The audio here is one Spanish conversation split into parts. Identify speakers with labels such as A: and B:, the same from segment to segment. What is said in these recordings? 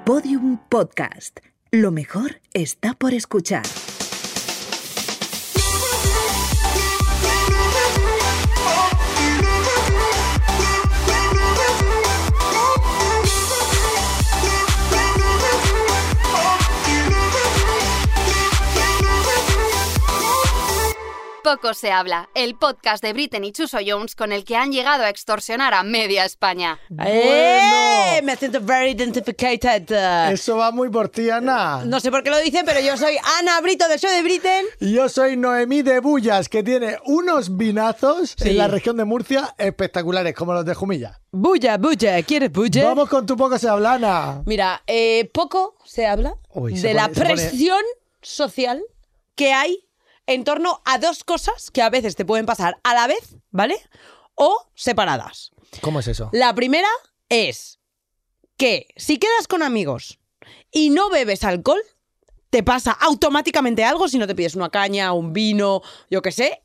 A: Podium Podcast. Lo mejor está por escuchar.
B: Poco se habla, el podcast de Britten y Chuso Jones con el que han llegado a extorsionar a media España.
C: Bueno. Me siento very identified.
D: Eso va muy por ti, Ana.
C: No sé por qué lo dicen, pero yo soy Ana Brito del show de Britten.
D: Y yo soy Noemí de Bullas, que tiene unos vinazos
C: Sí.
D: en la región de Murcia espectaculares, como los de Jumilla.
C: Bulla, ¿quieres bulla?
D: Vamos con tu poco se habla, Ana.
C: Mira, poco se habla
D: Uy,
C: de
D: se
C: la
D: pone- se pone-
C: presión social que hay en torno a dos cosas que a veces te pueden pasar a la vez, ¿vale? O separadas.
D: ¿Cómo es eso?
C: La primera es que si quedas con amigos y no bebes alcohol, te pasa automáticamente algo si no te pides una caña, un vino, yo qué sé.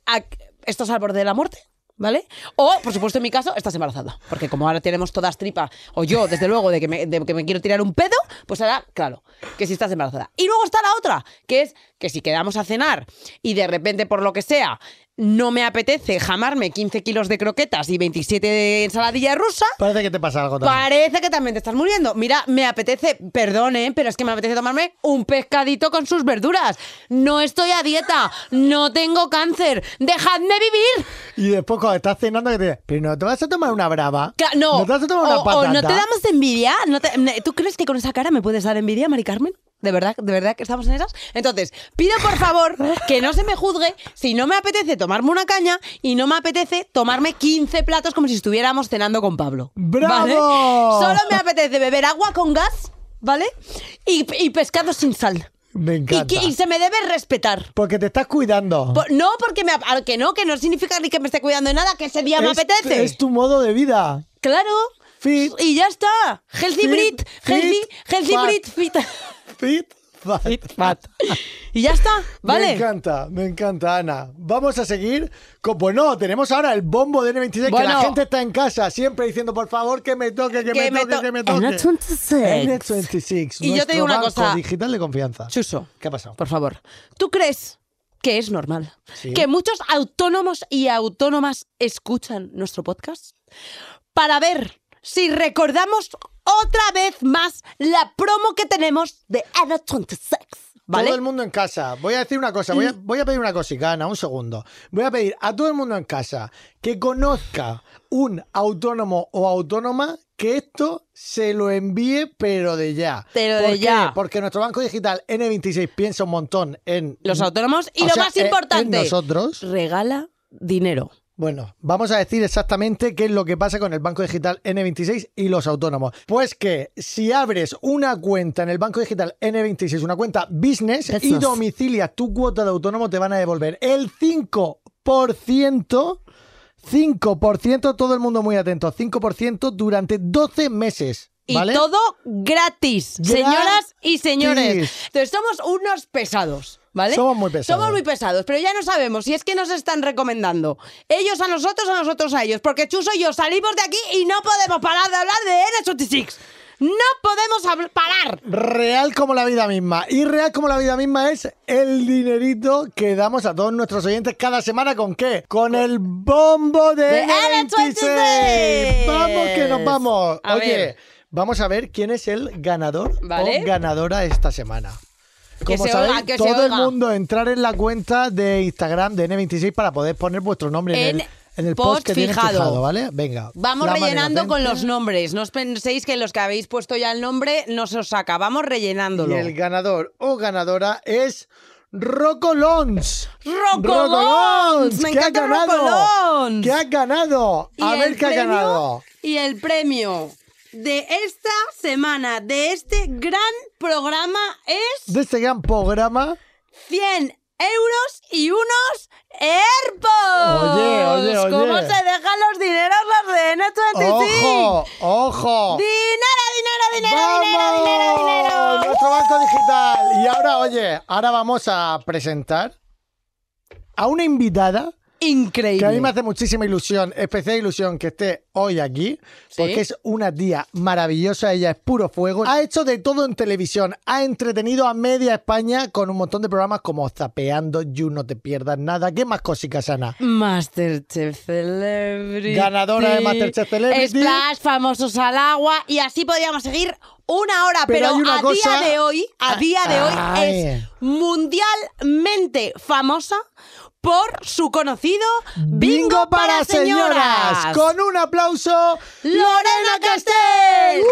C: Estás al borde de la muerte, ¿vale? O, por supuesto, en mi caso, estás embarazada. Porque como ahora tenemos todas tripas, o yo, desde luego, de que me quiero tirar un pedo, pues ahora, claro, que si estás embarazada. Y luego está la otra, que es que si quedamos a cenar y de repente, por lo que sea, no me apetece jamarme 15 kilos de croquetas y 27 de ensaladilla rusa,
D: Parece que te pasa algo también.
C: parece que también te estás muriendo. Mira, me apetece, perdone, pero es que me apetece tomarme un pescadito con sus verduras. No estoy a dieta, no tengo cáncer, dejadme vivir.
D: Y después cuando estás cenando, que te dices, pero no te vas a tomar una brava.
C: No,
D: ¿No te vas a tomar una patata?
C: o no te damos envidia. ¿Tú crees que con esa cara me puedes dar envidia, Mari Carmen? ¿De verdad que estamos en esas? Entonces, pido por favor que no se me juzgue si no me apetece tomarme una caña y no me apetece tomarme 15 platos como si estuviéramos cenando con Pablo.
D: ¡Bravo!
C: ¿Vale? Solo me apetece beber agua con gas, ¿vale? Y pescado sin sal.
D: Me encanta.
C: Y se me debe respetar.
D: Porque te estás cuidando.
C: No, porque que no significa ni que me esté cuidando de nada, que ese día me apetece.
D: Es tu modo de vida.
C: Claro.
D: Fit.
C: Y ya está. Healthy
D: Fit,
C: Brit. Healthy
D: fat.
C: Brit. Fit.
D: Fit. Fat.
C: Fat. Y ya está, ¿vale?
D: Me encanta, Ana. Vamos a seguir con... Bueno, tenemos ahora el bombo de N26, que
C: Bueno.
D: la gente está en casa siempre diciendo, por favor, que me toque, que me toque.
C: N26.
D: N26.
C: Y yo te digo una
D: nuestro
C: cosa.
D: banco digital de confianza.
C: Chuso,
D: ¿Qué ha pasado?
C: por favor. ¿Tú crees que es normal
D: Sí.
C: que muchos autónomos y autónomas escuchan nuestro podcast para ver si recordamos otra vez más la promo que tenemos de N26? ¿Vale?
D: Todo el mundo en casa. Voy a decir una cosa. Voy a pedir una cosita, Ana, un segundo. Voy a pedir a todo el mundo en casa que conozca un autónomo o autónoma que esto se lo envíe, pero de ya.
C: Pero
D: ¿Por
C: de
D: qué?
C: ya.
D: Porque nuestro banco digital N26 piensa un montón en
C: Los autónomos y
D: o
C: lo
D: sea,
C: más importante,
D: en nosotros.
C: regala dinero.
D: Bueno, vamos a decir exactamente qué es lo que pasa con el banco digital N26 y los autónomos. Pues que si abres una cuenta en el banco digital N26, una cuenta business, y domicilias tu cuota de autónomo, te van a devolver el 5%, todo el mundo muy atento, 5% durante 12 meses.
C: Y
D: ¿Vale?
C: todo gratis, señoras y señores. Entonces somos unos pesados, ¿vale?
D: Somos muy pesados.
C: Somos muy pesados, pero ya no sabemos si es que nos están recomendando ellos a nosotros a ellos. Porque Chuso y yo salimos de aquí y no podemos parar de hablar de N26. No podemos parar.
D: Real como la vida misma. Y real como la vida misma es el dinerito que damos a todos nuestros oyentes cada semana. ¿Con qué? Con el bombo de N26. Vamos que nos vamos.
C: A
D: Oye,
C: ver.
D: vamos a ver quién es el ganador
C: Vale.
D: o ganadora esta semana.
C: Que
D: Como
C: se
D: sabéis,
C: oiga, que se
D: todo el
C: oiga.
D: mundo entrar en la cuenta de Instagram de N26 para poder poner vuestro nombre en el post que tienes fijado, ¿vale? Venga.
C: Vamos
D: Flama
C: rellenando con
D: inocente.
C: los nombres. No os penséis que los que habéis puesto ya el nombre no se os saca. Vamos rellenándolo.
D: Y el ganador o ganadora es Rocolons.
C: ¡Rocolons! ¡Me
D: ¿Qué ha
C: encanta
D: ganado?
C: Rocolons!
D: ¿Qué ha ganado? A ver qué ha ganado.
C: Y el premio de esta semana, de este gran programa, es
D: De este gran programa.
C: 100 euros y unos AirPods.
D: Oye.
C: ¿Cómo se dejan los dineros los de N26?
D: ¡Ojo!
C: ¡Dinero!
D: ¡Vamos! Nuestro banco digital. Y ahora, oye, ahora vamos a presentar a una invitada
C: increíble.
D: Que a mí me hace muchísima ilusión, especial ilusión que esté hoy aquí, porque es una tía maravillosa, ella es puro fuego. Ha hecho de todo en televisión, ha entretenido a media España con un montón de programas como Zapeando, You, No Te Pierdas Nada. ¿Qué más cositas, Ana?
C: Masterchef Celebrity.
D: Ganadora de Masterchef Celebrity.
C: Splash, Famosos al Agua, y así podríamos seguir una hora, pero
D: hay una
C: a
D: cosa-
C: día de hoy
D: Ay.
C: es mundialmente famosa por su conocido
D: Bingo para señoras. Con un aplauso,
C: Lorena Castell.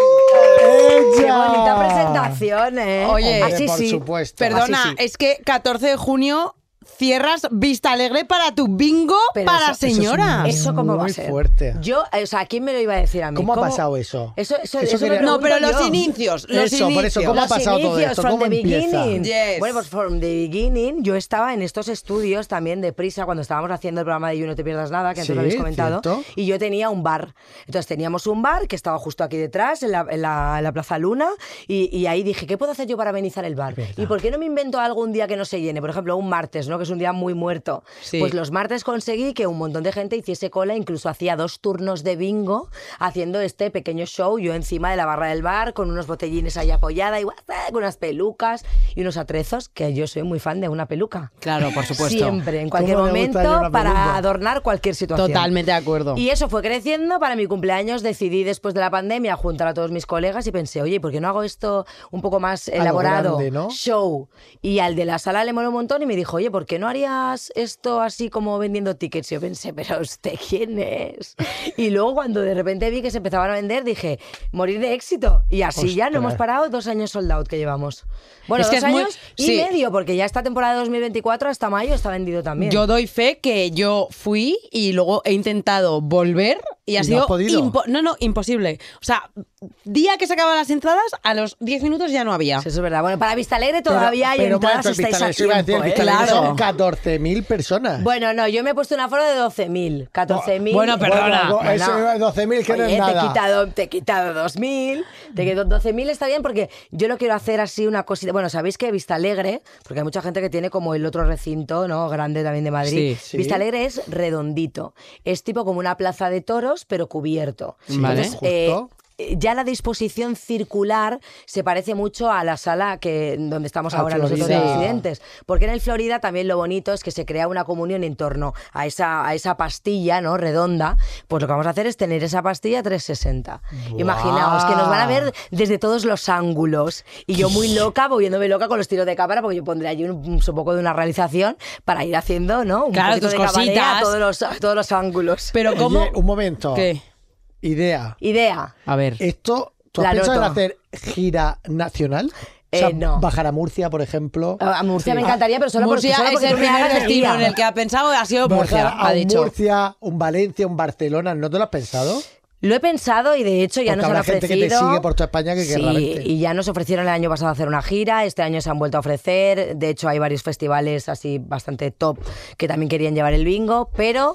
D: ella.
E: Qué bonita presentación, ¿eh?
C: Oye,
E: así
D: por
E: sí.
D: supuesto.
C: Perdona,
E: Así sí.
C: es que 14 de junio cierras Vista Alegre para tu bingo
E: Pero
C: para
E: eso es
C: señoras.
E: ¿Eso cómo va a
D: Muy
E: ser?
D: fuerte.
E: Yo, o sea, ¿quién me lo iba a decir a mí?
D: ¿Cómo ha pasado eso?
E: Eso
D: Eso
E: me
D: quería-
C: No, pero
E: pregunto
C: los
E: yo.
C: inicios, los
D: Eso, por eso,
C: inicios.
D: ¿cómo ha
E: Los
D: pasado todo
E: inicios,
D: esto?
E: from
D: ¿Cómo
E: the
D: empieza?
E: beginning.
C: Yes.
E: Bueno, pues from the beginning yo estaba en estos estudios también de Prisa cuando estábamos haciendo el programa de You, No Te Pierdas Nada, que antes
D: Sí,
E: lo habéis comentado.
D: cierto.
E: Y yo tenía un bar. Entonces teníamos un bar que estaba justo aquí detrás, en la Plaza Luna, y ahí dije, ¿qué puedo hacer yo para amenizar el bar? ¿Y por qué no me invento algo un día que no se llene? Por ejemplo, un martes, ¿no? Que es un día muy muerto.
C: Sí.
E: Pues los martes conseguí que un montón de gente hiciese cola, incluso hacía 2 turnos de bingo haciendo este pequeño show, yo encima de la barra del bar, con unos botellines ahí apoyada, y con unas pelucas y unos atrezos, que yo soy muy fan de una peluca.
C: Claro, por supuesto.
E: Siempre, en cualquier
D: ¿Cómo le gusta a ella
E: momento,
D: una peluca?
E: para adornar cualquier situación.
C: Totalmente de acuerdo.
E: Y eso fue creciendo. Para mi cumpleaños decidí, después de la pandemia, juntar a todos mis colegas y pensé, oye, ¿por qué no hago esto un poco más elaborado?
D: grande, ¿no?
E: Show. Y al de la sala le moló un montón y me dijo, oye, ¿por qué no harías esto así como vendiendo tickets? Y yo pensé, ¿pero usted quién es? Y luego cuando de repente vi que se empezaban a vender, dije, morir de éxito. Y así ya no
D: Ostras.
E: hemos parado, 2 años sold out que llevamos. Bueno,
C: Es que
E: 2
C: es muy-
E: años y
C: sí.
E: medio, porque ya esta temporada de 2024 hasta mayo está vendido también.
C: Yo doy fe que yo fui y luego he intentado volver y ha
D: ¿Y no
C: sido
D: has podido?
C: imposible. O sea, día que se acaban las entradas, a los 10 minutos ya no había.
E: Sí, eso es verdad. Bueno, para Vista Alegre todavía hay
D: pero
E: entradas,
D: momento,
E: estáis a
D: Vista Alegre, eso iba a decir,
E: tiempo,
D: Vista
E: ¿eh?
D: Alegre
C: Claro.
D: son 14.000 personas.
E: Bueno, no, yo me he puesto un aforo de 12.000. 14.000.
C: Bueno, perdona.
D: Bueno, eso
E: Bueno.
D: 12.000 que no
E: Oye,
D: es nada.
E: te he quitado 2.000. Te quedo 12.000 está bien porque yo lo quiero hacer así una cosita. Bueno, sabéis que Vista Alegre, porque hay mucha gente que tiene como el otro recinto, ¿no? Grande también de Madrid.
C: Sí,
D: sí.
E: Vista Alegre es redondito. Es tipo como una plaza de toros, pero cubierto.
C: Vale.
D: Justo.
E: Ya la disposición circular se parece mucho a la sala donde estamos
D: A
E: ahora nosotros de
D: Florida.
E: residentes. Porque en el Florida también lo bonito es que se crea una comunión en torno a esa pastilla, ¿no? Redonda. Pues lo que vamos a hacer es tener esa pastilla 360. Imaginaos que nos van a ver desde todos los ángulos. Y yo muy loca, volviéndome loca con los tiros de cámara, porque yo pondré allí un poco de una realización para ir haciendo, ¿no? Un
C: Claro,
E: poquito
C: tus
E: de cabaret a
C: cositas.
E: todos los ángulos.
C: Pero ¿cómo?
D: Oye, un momento.
C: ¿Qué?
D: Idea.
E: Idea.
C: A ver.
D: Esto, ¿tú has
E: La
D: pensado en
E: noto.
D: hacer gira nacional? O sea,
E: No.
D: bajar a Murcia, por ejemplo.
E: A Murcia me encantaría, pero solo
C: Murcia
E: porque
C: es el
E: tú me
C: primer
E: hagas de
C: destino
E: guía.
C: en el que ha pensado, ha sido Murcia,
D: Bajar a
C: ha
D: un
C: dicho.
D: Murcia, un Valencia, un Barcelona. ¿No te lo has pensado?
E: Lo he pensado y de hecho ya
D: Porque
E: nos han
D: habrá gente
E: ofrecido.
D: que te sigue por toda España que querrá
E: Sí,
D: verte.
E: y ya nos ofrecieron el año pasado hacer una gira, este año se han vuelto a ofrecer, de hecho hay varios festivales así bastante top que también querían llevar el bingo, pero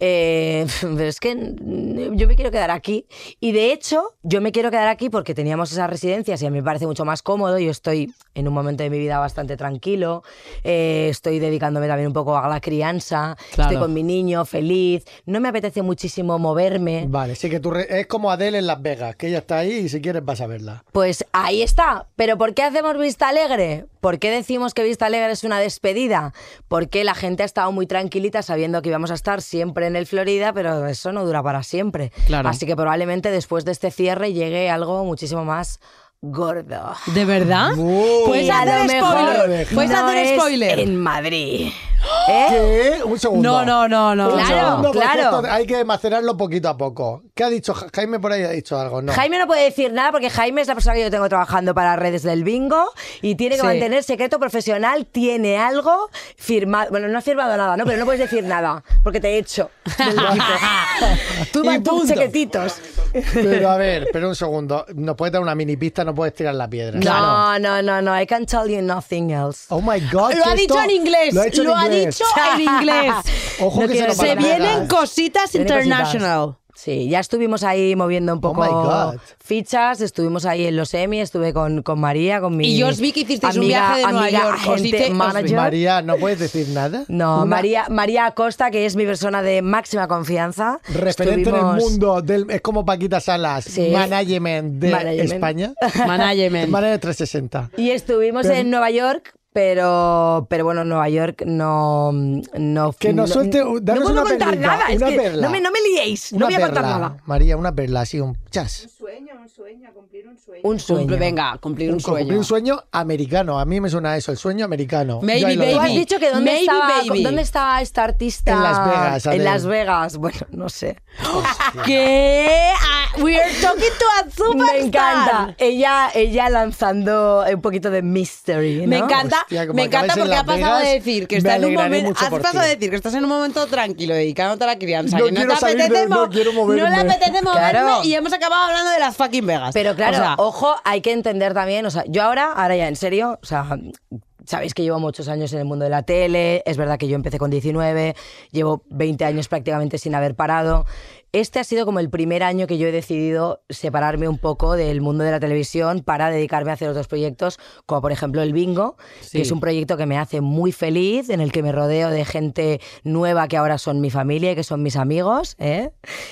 E: es que yo me quiero quedar aquí y de hecho yo me quiero quedar aquí porque teníamos esas residencias y a mí me parece mucho más cómodo, yo estoy en un momento de mi vida bastante tranquilo, estoy dedicándome también un poco a la crianza,
C: Claro.
E: estoy con mi niño feliz, no me apetece muchísimo moverme.
D: Vale, sí que es como Adele en Las Vegas, que ella está ahí y si quieres vas a verla.
E: Pues ahí está. ¿Pero por qué hacemos Vista Alegre? ¿Por qué decimos que Vista Alegre es una despedida? Porque la gente ha estado muy tranquilita sabiendo que íbamos a estar siempre en el Florida, pero eso no dura para siempre.
C: Claro.
E: Así que probablemente después de este cierre llegue algo muchísimo más gordo.
C: ¿De verdad? Puedes
E: Y a
C: hacer
E: lo mejor
C: spoiler. Puedes
E: no
C: hacer
E: es
C: spoiler.
E: en Madrid. ¿Eh?
D: ¿Qué? Un segundo.
C: No.
D: Un
E: Claro,
D: segundo, porque
E: claro.
D: esto hay que macerarlo poquito a poco. ¿Qué ha dicho Jaime por ahí? Ha dicho algo, ¿no?
E: Jaime no puede decir nada porque Jaime es la persona que yo tengo trabajando para redes del bingo y tiene que
C: Sí.
E: mantener secreto profesional, tiene algo firmado. Bueno, no ha firmado nada, ¿no? Pero no puedes decir nada porque te he hecho del equipo. Tú
C: Y
E: vas tus
C: punto.
E: secretitos.
D: Pero a ver, pero un segundo. Nos puedes dar una mini pista, no puedes tirar la piedra.
E: No, I can tell you nothing else.
D: Oh my God.
C: Lo
D: que
C: ha dicho
D: esto-
C: en inglés.
D: Lo ha dicho en inglés.
C: dicho en inglés.
D: Ojo
E: No
D: que
E: quiero
D: se nos van
C: Se
D: a
E: decir nada.
C: vienen cositas
E: Vienen
C: international.
E: Sí, ya estuvimos ahí moviendo un
D: Oh my
E: poco
D: God.
E: fichas, estuvimos ahí en los Emmy, estuve con María, con mi
C: Y yo os vi que hicisteis un viaje de Nueva York, os
E: agente,
C: hice- os vi.
E: manager.
D: María, ¿no puedes decir nada?
E: No,
D: Una
E: María Acosta, que es mi persona de máxima confianza.
D: referente en el
E: Estuvimos-
D: mundo del... Es como Paquita Salas,
E: Sí.
D: management de
E: Management.
D: España.
C: Management.
D: Management 360.
E: Y estuvimos
D: Pero-
E: en Nueva York, pero bueno, Nueva York no
D: Que nos suelte,
E: no
D: danos
E: puedo
D: una
E: contar
D: perlita,
E: nada, es
D: una
E: que
D: perla.
E: no me liéis,
D: Una
E: no voy a
D: perla,
E: contar nada.
D: María, una perla, así, un chas.
E: Un sueño.
C: Venga, cumplir un sueño.
D: Cumplir un sueño americano. A mí me suena eso, el sueño americano.
C: Maybe
D: Yo ahí lo
C: baby.
E: Tú
D: dejo.
E: has dicho que
C: Maybe baby.
E: ¿dónde estaba esta artista?
D: En Las Vegas,
E: En
D: Adele.
E: Las Vegas, bueno, no sé.
C: ¿Qué? We are talking to a superstar.
E: Me encanta. Ella lanzando un poquito de mystery, ¿no?
C: Me encanta,
D: Hostia, como
C: me encanta
D: acabes en
C: porque
D: Las
C: ha pasado
D: Vegas,
C: de decir que
D: me
C: está en un
D: alegraré
C: momento,
D: mucho
C: has
D: por
C: pasado
D: ti.
C: de decir que estás en un momento tranquilo, dedicándote a la crianza,
D: No
C: que no
D: quiero
C: te
D: salir de-
C: apetece,
D: no quiero moverme.
C: no le apetece moverme
E: Claro.
C: y hemos acabado hablando de las fucking Vegas.
E: Pero claro,
C: O sea,
E: ojo, hay que entender también, o sea, yo ahora ya en serio, o sea, sabéis que llevo muchos años en el mundo de la tele, es verdad que yo empecé con 19, llevo 20 años prácticamente sin haber parado. Este ha sido como el primer año que yo he decidido separarme un poco del mundo de la televisión para dedicarme a hacer otros proyectos, como por ejemplo el Bingo,
C: Sí.
E: que es un proyecto que me hace muy feliz, en el que me rodeo de gente nueva que ahora son mi familia y que son mis amigos, ¿eh?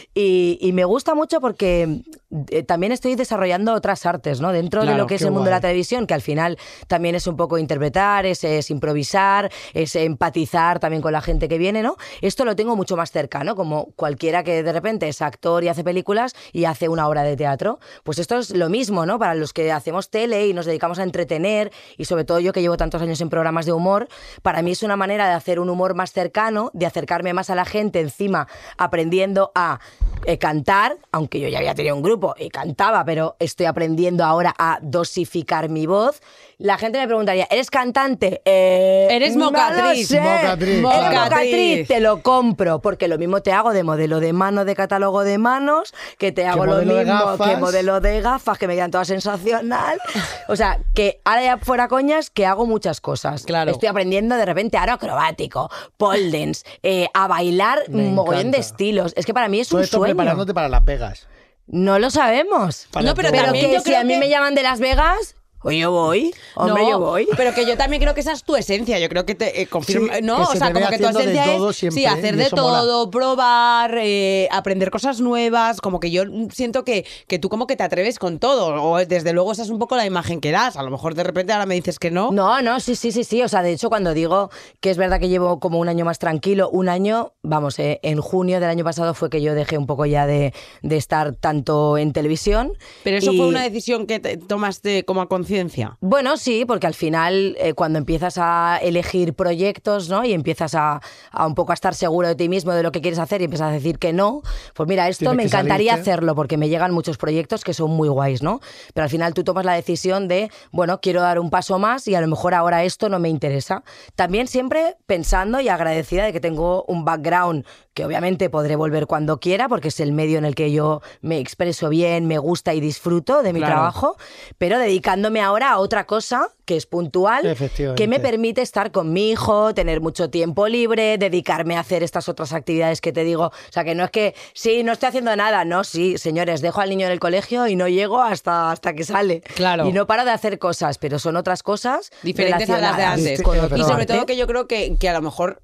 E: Y me gusta mucho porque también estoy desarrollando otras artes, ¿no? Dentro de
C: Claro,
E: lo que es
D: qué
E: el mundo de la
D: guay.
E: televisión, que al final también es un poco interpretar, es improvisar, es empatizar también con la gente que viene, ¿no? Esto lo tengo mucho más cerca, ¿no? Como cualquiera que de repente es actor y hace películas y hace una obra de teatro. Pues esto es lo mismo, ¿no? Para los que hacemos tele y nos dedicamos a entretener, y sobre todo yo que llevo tantos años en programas de humor, para mí es una manera de hacer un humor más cercano, de acercarme más a la gente, encima aprendiendo a cantar, aunque yo ya había tenido un grupo y cantaba, pero estoy aprendiendo ahora a dosificar mi voz. La gente me preguntaría, ¿eres cantante?
C: Eres
E: no lo
C: mocatriz.
E: sé.
D: Mocatriz.
E: ¿Eres
C: Mocatriz.
E: mocatriz? Te lo compro, porque lo mismo te hago de modelo de mano de catálogo de manos, que te hago lo
D: modelo de
E: mismo
D: gafas.
E: que modelo de gafas, que me quedan todas sensacional. O sea, que ahora ya fuera coñas, que hago muchas cosas.
C: Claro.
E: Estoy aprendiendo de repente aro acrobático, pole dance, a bailar
D: Me
E: un mogollón
D: encanta.
E: de estilos. Es que para mí es
D: Todo
E: un
D: esto
E: sueño.
D: preparándote para Las Vegas.
E: No lo sabemos.
D: Para
C: No, pero
D: todo.
C: también
E: que
C: yo
E: si
C: creo
E: a mí
C: que-
E: me llaman de Las Vegas, pues yo voy. Hombre,
C: no,
E: yo voy.
C: pero que yo también creo que esa es tu esencia. Yo creo que te confirma,
D: Sí,
C: no,
D: que
C: o
D: se
C: sea,
D: te
C: como
D: ve
C: que tu
D: haciendo de
C: esencia
D: todo
C: es
D: siempre,
C: sí, hacer
D: y
C: de
D: eso mola.
C: todo, probar, aprender cosas nuevas. Como que yo siento que tú como que te atreves con todo. O desde luego esa es un poco la imagen que das. A lo mejor de repente ahora me dices que no.
E: No, sí. O sea, de hecho, cuando digo que es verdad que llevo como un año más tranquilo, un año, vamos, en junio del año pasado fue que yo dejé un poco ya de estar tanto en televisión.
C: Pero eso
E: Y-
C: fue una decisión que tomaste como a conciencia.
E: Bueno, sí, porque al final cuando empiezas a elegir proyectos, ¿no? Y empiezas a un poco a estar seguro de ti mismo, de lo que quieres hacer y empiezas a decir que no, pues mira, esto
D: Tienes
E: me
D: que
E: encantaría
D: salirte.
E: hacerlo porque me llegan muchos proyectos que son muy guays, ¿no? Pero al final tú tomas la decisión de, bueno, quiero dar un paso más y a lo mejor ahora esto no me interesa. También siempre pensando y agradecida de que tengo un background que obviamente podré volver cuando quiera porque es el medio en el que yo me expreso bien, me gusta y disfruto de mi
C: Claro.
E: trabajo, pero dedicándome ahora a otra cosa que es puntual,
D: Efectivamente.
E: que me permite estar con mi hijo, tener mucho tiempo libre, dedicarme a hacer estas otras actividades que te digo. O sea, que no es que, sí, no estoy haciendo nada. No, sí, señores, dejo al niño en el colegio y no llego hasta que sale.
C: Claro.
E: Y no paro de hacer cosas, pero son otras cosas
C: Diferentes a las de
E: relacionadas
C: antes.
E: con
D: Sí,
E: otro
C: Y sobre
E: arte.
C: todo que yo creo que a lo mejor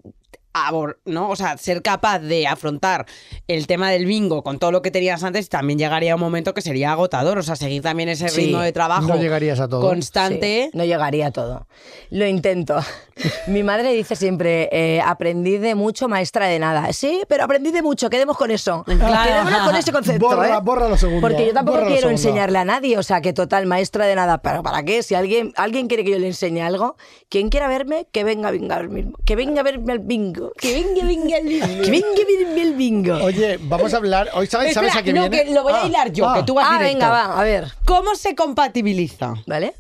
C: ¿no? O sea, ser capaz de afrontar el tema del bingo con todo lo que tenías antes, también llegaría un momento que sería agotador. O sea, seguir también ese
E: Sí.
C: ritmo de trabajo
D: No llegarías a todo.
C: constante.
E: Sí, no llegaría a todo. Lo intento. Mi madre dice siempre, aprendí de mucho, maestra de nada. Sí, pero aprendí de mucho, quedemos con eso.
C: Claro.
E: Quedémonos con ese concepto.
D: Borra lo segundo.
E: Porque yo tampoco
D: Borra lo
E: quiero
D: segundo.
E: enseñarle a nadie, o sea, que total, maestra de nada. ¿Pero para qué? Si alguien quiere que yo le enseñe algo, quien quiera verme, que venga a verme. Que venga a verme al bingo. Que venga al bingo. Que venga a verme al bingo.
D: Oye, vamos a hablar. Hoy sabes
C: Espera,
D: a qué
C: no,
D: viene.
C: que lo voy a hilar yo, que tú vas directo.
E: Venga, va, a ver.
C: ¿Cómo se compatibiliza
E: ¿Vale?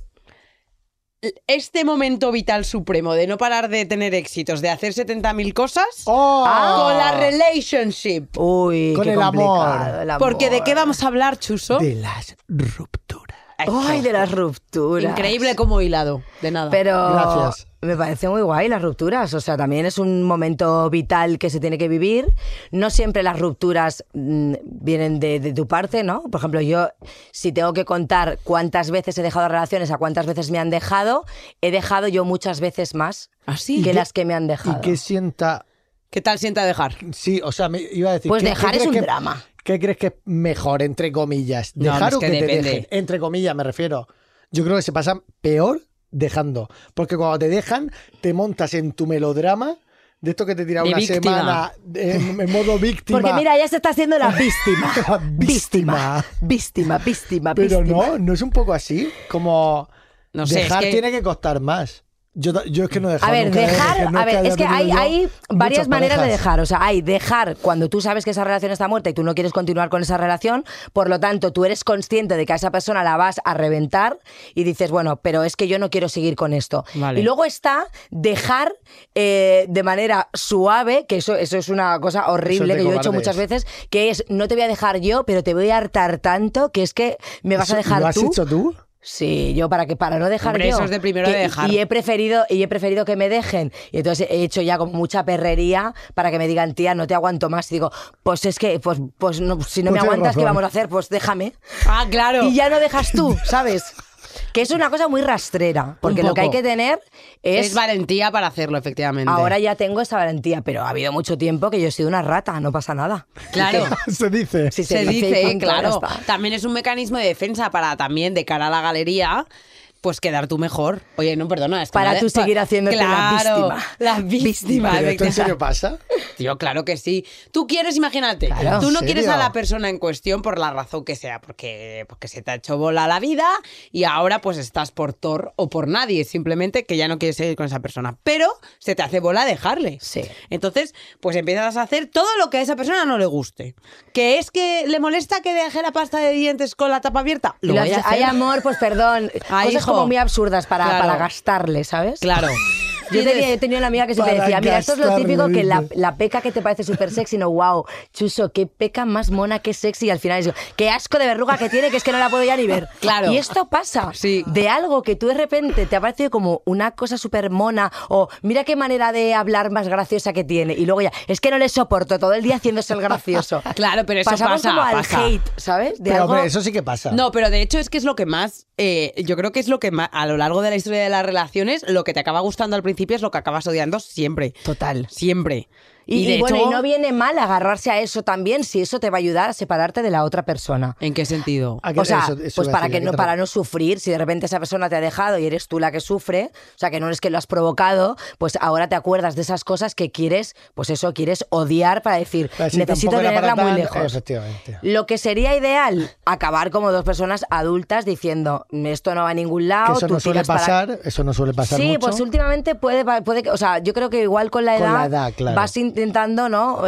C: este momento vital supremo de no parar de tener éxitos, de hacer 70.000 cosas,
D: ¡Oh!
C: con la relationship?
E: Uy,
D: Con
E: qué
D: el
E: complicado,
D: amor.
E: el amor.
C: Porque ¿de qué vamos a hablar, Chuso?
D: De las rupturas.
E: Ay, de las rupturas.
C: Increíble como hilado, de nada.
E: Pero,
D: Gracias.
E: Me parece muy guay las rupturas, o sea, también es un momento vital que se tiene que vivir. No siempre las rupturas vienen de tu parte, ¿no? Por ejemplo, yo, si tengo que contar cuántas veces he dejado relaciones a cuántas veces me han dejado, he dejado yo muchas veces más que las que me han dejado.
D: ¿Y qué sienta?
C: ¿Qué tal sienta dejar?
D: Sí, o sea, me iba a decir...
E: Pues dejar es un
D: que,
E: drama.
D: ¿Qué crees que es mejor, entre comillas?
C: No,
D: ¿Dejar
C: es
D: o
C: que
D: que te
C: depende.
D: dejen? Entre comillas me refiero. Yo creo que se pasa peor dejando. Porque cuando te dejan, te montas en tu melodrama de esto que te tira
C: De
D: una
C: víctima.
D: semana en modo víctima.
E: Porque mira, ella se está haciendo la víctima.
D: Víctima.
E: Víctima.
D: Pero no es un poco así. Como
C: No sé,
D: dejar
C: es que...
D: tiene que costar más. Yo es que no he dejado
E: A ver,
D: nunca,
E: dejar,
D: no
E: a ver,
D: haya
E: es que
D: tenido yo
E: hay varias
D: muchas
E: maneras de
D: parejas.
E: dejar. O sea, hay dejar cuando tú sabes que esa relación está muerta y tú no quieres continuar con esa relación, por lo tanto, tú eres consciente de que a esa persona la vas a reventar y dices, bueno, pero es que yo no quiero seguir con esto.
C: Vale.
E: Y luego está dejar de manera suave, que eso es una cosa horrible
D: de
E: que yo he hecho
D: cobardes.
E: muchas veces, que es, no te voy a dejar yo, pero te voy a hartar tanto que es que me vas a dejar
D: ¿Lo has
E: tú.
D: hecho tú?
E: Sí, yo para no dejar
C: Hombre,
E: yo.
C: eso es de primero de dejar.
E: Y he preferido que me dejen. Y entonces he hecho ya como mucha perrería para que me digan, tía, no te aguanto más. Y digo, pues es que, pues no, si no
D: Pues
E: me
D: tienes
E: aguantas, ¿qué
D: razón.
E: vamos a hacer? Pues déjame.
C: Ah, claro.
E: Y ya no dejas tú, ¿sabes? Que es una cosa muy rastrera. Porque
C: Un
E: lo que hay
C: poco.
E: que tener
C: Es valentía para hacerlo, efectivamente.
E: Ahora ya tengo esa valentía, pero ha habido mucho tiempo que yo he sido una rata, no pasa nada.
C: Claro.
D: Se dice.
E: Sí,
C: Se
E: y
C: dice,
E: punto, ya
C: claro.
E: está.
C: También es un mecanismo de defensa para también, de cara a la galería, pues quedar tú mejor. Oye, no, perdona. es que
E: Para
C: no-
E: tú seguir haciéndote la
C: Claro,
E: víctima.
C: La víctima.
D: ¿Pero esto en
C: efectivamente.
D: serio pasa?
C: Tío, claro que sí. Tú quieres, imagínate,
E: Claro.
C: tú no
D: ¿En
C: quieres
D: serio?
C: a la persona en cuestión por la razón que sea, porque se te ha hecho bola la vida y ahora pues estás por Thor o por nadie, simplemente que ya no quieres seguir con esa persona. Pero se te hace bola dejarle.
E: Sí.
C: Entonces, pues empiezas a hacer todo lo que a esa persona no le guste. ¿Que es que le molesta que deje la pasta de dientes con la tapa abierta? Lo
E: Y
C: voy a hacer.
E: hay amor, pues perdón.
C: Ay,
E: Cosas
C: hijo.
E: como muy absurdas para
C: Claro.
E: gastarle, ¿sabes?
C: Claro.
E: Yo he tenido una amiga que siempre
D: Para
E: decía, mira, esto es lo típico que
D: gastarle.
E: la peca que te parece súper sexy, no, wow, Chuso, qué peca más mona, qué sexy, y al final es, qué asco de verruga que tiene, que es que no la puedo ya ni ver.
C: Claro.
E: Y esto pasa
C: Sí.
E: de algo que tú de repente te ha parecido como una cosa súper mona, o mira qué manera de hablar más graciosa que tiene, y luego ya, es que no le soporto todo el día haciéndose el gracioso.
C: Claro, pero eso
E: Pasamos
C: pasa,
E: como al
C: pasa.
E: hate, ¿sabes? De
D: Pero
E: algo...
D: hombre, eso sí que pasa.
C: No, pero de hecho es que es lo que más, yo creo que es lo que más, a lo largo de la historia de las relaciones, lo que te acaba gustando al principio es lo que acabas odiando siempre.
E: Total.
C: Siempre.
E: Y,
C: de
E: bueno,
C: hecho,
E: y no viene mal agarrarse a eso también, si eso te va a ayudar a separarte de la otra persona.
C: ¿En qué sentido?
D: ¿A qué-
E: O sea,
D: eso
E: pues
D: iba a
E: para
D: decir,
E: que
D: ¿a
E: no,
D: qué te
E: para
D: refieres?
E: no sufrir, si de repente esa persona te ha dejado y eres tú la que sufre, o sea, que no es que lo has provocado, pues ahora te acuerdas de esas cosas que quieres, pues eso, quieres odiar para decir,
D: Pero sí,
E: necesito
D: tampoco era
E: tenerla
D: para
E: muy
D: tanto.
E: lejos.
D: Efectivamente.
E: Lo que sería ideal, acabar como dos personas adultas diciendo, esto no va a ningún
D: Que
E: lado,
D: eso
E: tú
D: no suele
E: tiras para...
D: pasar, eso no suele pasar
E: Sí,
D: mucho.
E: pues últimamente puede que, o sea, yo creo que igual con la
D: Con
E: edad,
D: la edad, claro.
E: vas intentando, ¿no?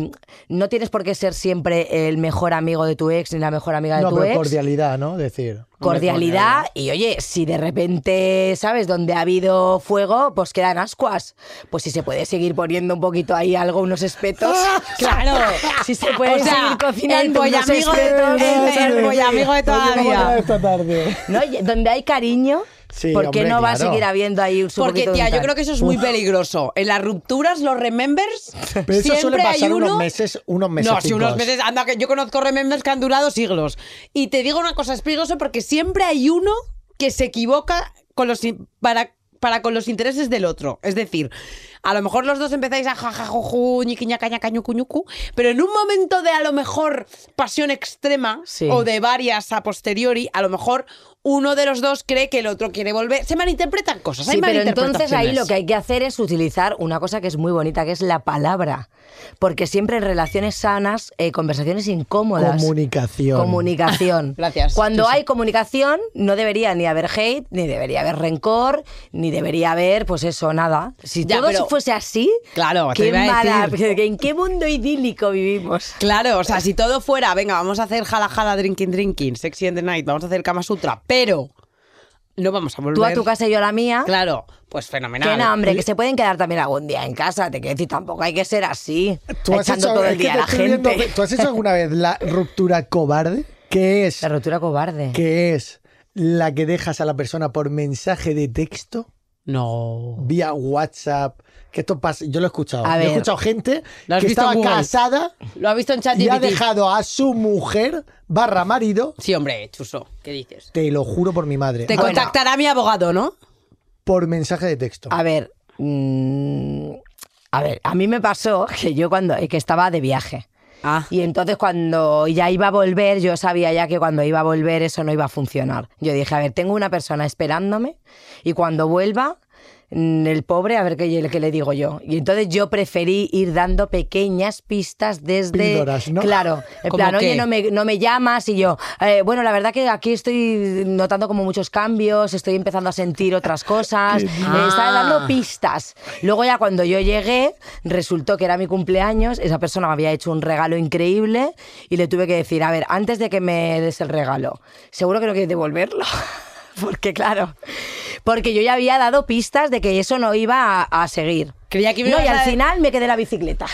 E: No tienes por qué ser siempre el mejor amigo de tu ex ni la mejor amiga de
D: No,
E: tu
D: pero
E: ex.
D: cordialidad, ¿no? Decir.
E: Cordialidad y oye, si de repente, ¿sabes? Donde ha habido fuego, pues quedan ascuas. Pues si se puede seguir poniendo un poquito ahí algo, unos espetos.
C: Claro.
E: Si se puede
C: O sea,
E: seguir cocinando
C: el
E: unos
C: bollamigo de
E: espetos.
C: el bollamigo de toda la
D: Oye, vamos a
C: vida.
D: ver esta tarde.
E: ¿No? Y donde hay cariño,
D: Sí,
E: ¿por qué
D: hombre,
E: no va a
D: claro.
E: seguir habiendo ahí un
C: Porque,
E: poquito de
C: tía,
E: un
C: yo
E: tal?
C: creo que eso es muy peligroso. En las rupturas, los remembers,
D: Pero eso
C: siempre
D: suele pasar
C: hay uno...
D: unos meses.
C: No, si unos meses, anda, que yo conozco remembers que han durado siglos. Y te digo una cosa, es peligroso porque siempre hay uno que se equivoca con para con los intereses del otro. Es decir, a lo mejor los dos empezáis a jajajuju, ñiquiña, caña, cañucu, ñucu, pero en un momento de a lo mejor pasión extrema
E: Sí.
C: o de varias a posteriori, a lo mejor uno de los dos cree que el otro quiere volver. Se malinterpretan cosas. Hay
E: Sí, pero entonces ahí
C: malinterpretaciones.
E: lo que hay que hacer es utilizar una cosa que es muy bonita, que es la palabra. Porque siempre en relaciones sanas, conversaciones incómodas.
D: Comunicación.
E: Comunicación.
C: Gracias.
E: Cuando hay comunicación, no debería ni haber hate, ni debería haber rencor, ni debería haber, pues eso, nada. Si
C: Ya,
E: todo
C: pero-
E: fuese así,
C: Claro, te
E: qué
C: iba a
E: mala,
C: decir.
E: ¿en qué mundo idílico vivimos?
C: Claro, o sea, si todo fuera, venga, vamos a hacer jala jala, drinking, sexy in the night, vamos a hacer Kama Sutra, pero no vamos a volver.
E: Tú a tu casa y yo a la mía.
C: Claro, pues fenomenal.
E: Que no, hombre, que se pueden quedar también algún día en casa, te quiero decir, tampoco hay que ser así,
D: ¿Tú has
E: echando
D: hecho,
E: todo
D: es
E: el
D: que
E: día a
D: te
E: la
D: estoy viendo-
E: gente.
D: ¿Tú has hecho alguna vez la ruptura cobarde? ¿Qué es?
E: La ruptura cobarde.
D: ¿Qué es la que dejas a la persona por mensaje de texto?
C: No.
D: vía WhatsApp. Que esto pasa, yo lo he escuchado.
E: A
D: Yo he
E: ver.
D: escuchado gente
C: ¿Lo has
D: que
C: visto en
D: estaba
C: Google?
D: casada
C: Lo ha visto en
D: y ha
C: ChatGPT.
D: dejado a su mujer / marido.
C: Sí, hombre, Chuso, ¿qué dices?
D: Te lo juro por mi madre.
C: Te
D: Ahora,
C: contactará mi abogado, ¿no?
D: por mensaje de texto.
E: A ver, a mí me pasó que yo que estaba de viaje.
C: Ah.
E: Y entonces cuando ya iba a volver, yo sabía ya que cuando iba a volver eso no iba a funcionar. Yo dije, a ver, tengo una persona esperándome y cuando vuelva, el pobre, a ver qué le digo yo. Y entonces yo preferí ir dando pequeñas pistas desde...
D: Píldoras, ¿no?
E: Claro, en
C: ¿Cómo
E: plan,
C: qué?
E: oye, no me llamas y yo... bueno, la verdad que aquí estoy notando como muchos cambios, estoy empezando a sentir otras cosas, estaba dando pistas. Luego ya cuando yo llegué, resultó que era mi cumpleaños, esa persona me había hecho un regalo increíble y le tuve que decir, a ver, antes de que me des el regalo, seguro que no quieres devolverlo. Porque claro, porque yo ya había dado pistas de que eso no iba a seguir.
C: Creía que me
E: No, y
C: ibas
E: al
C: a-
E: final me quedé la bicicleta.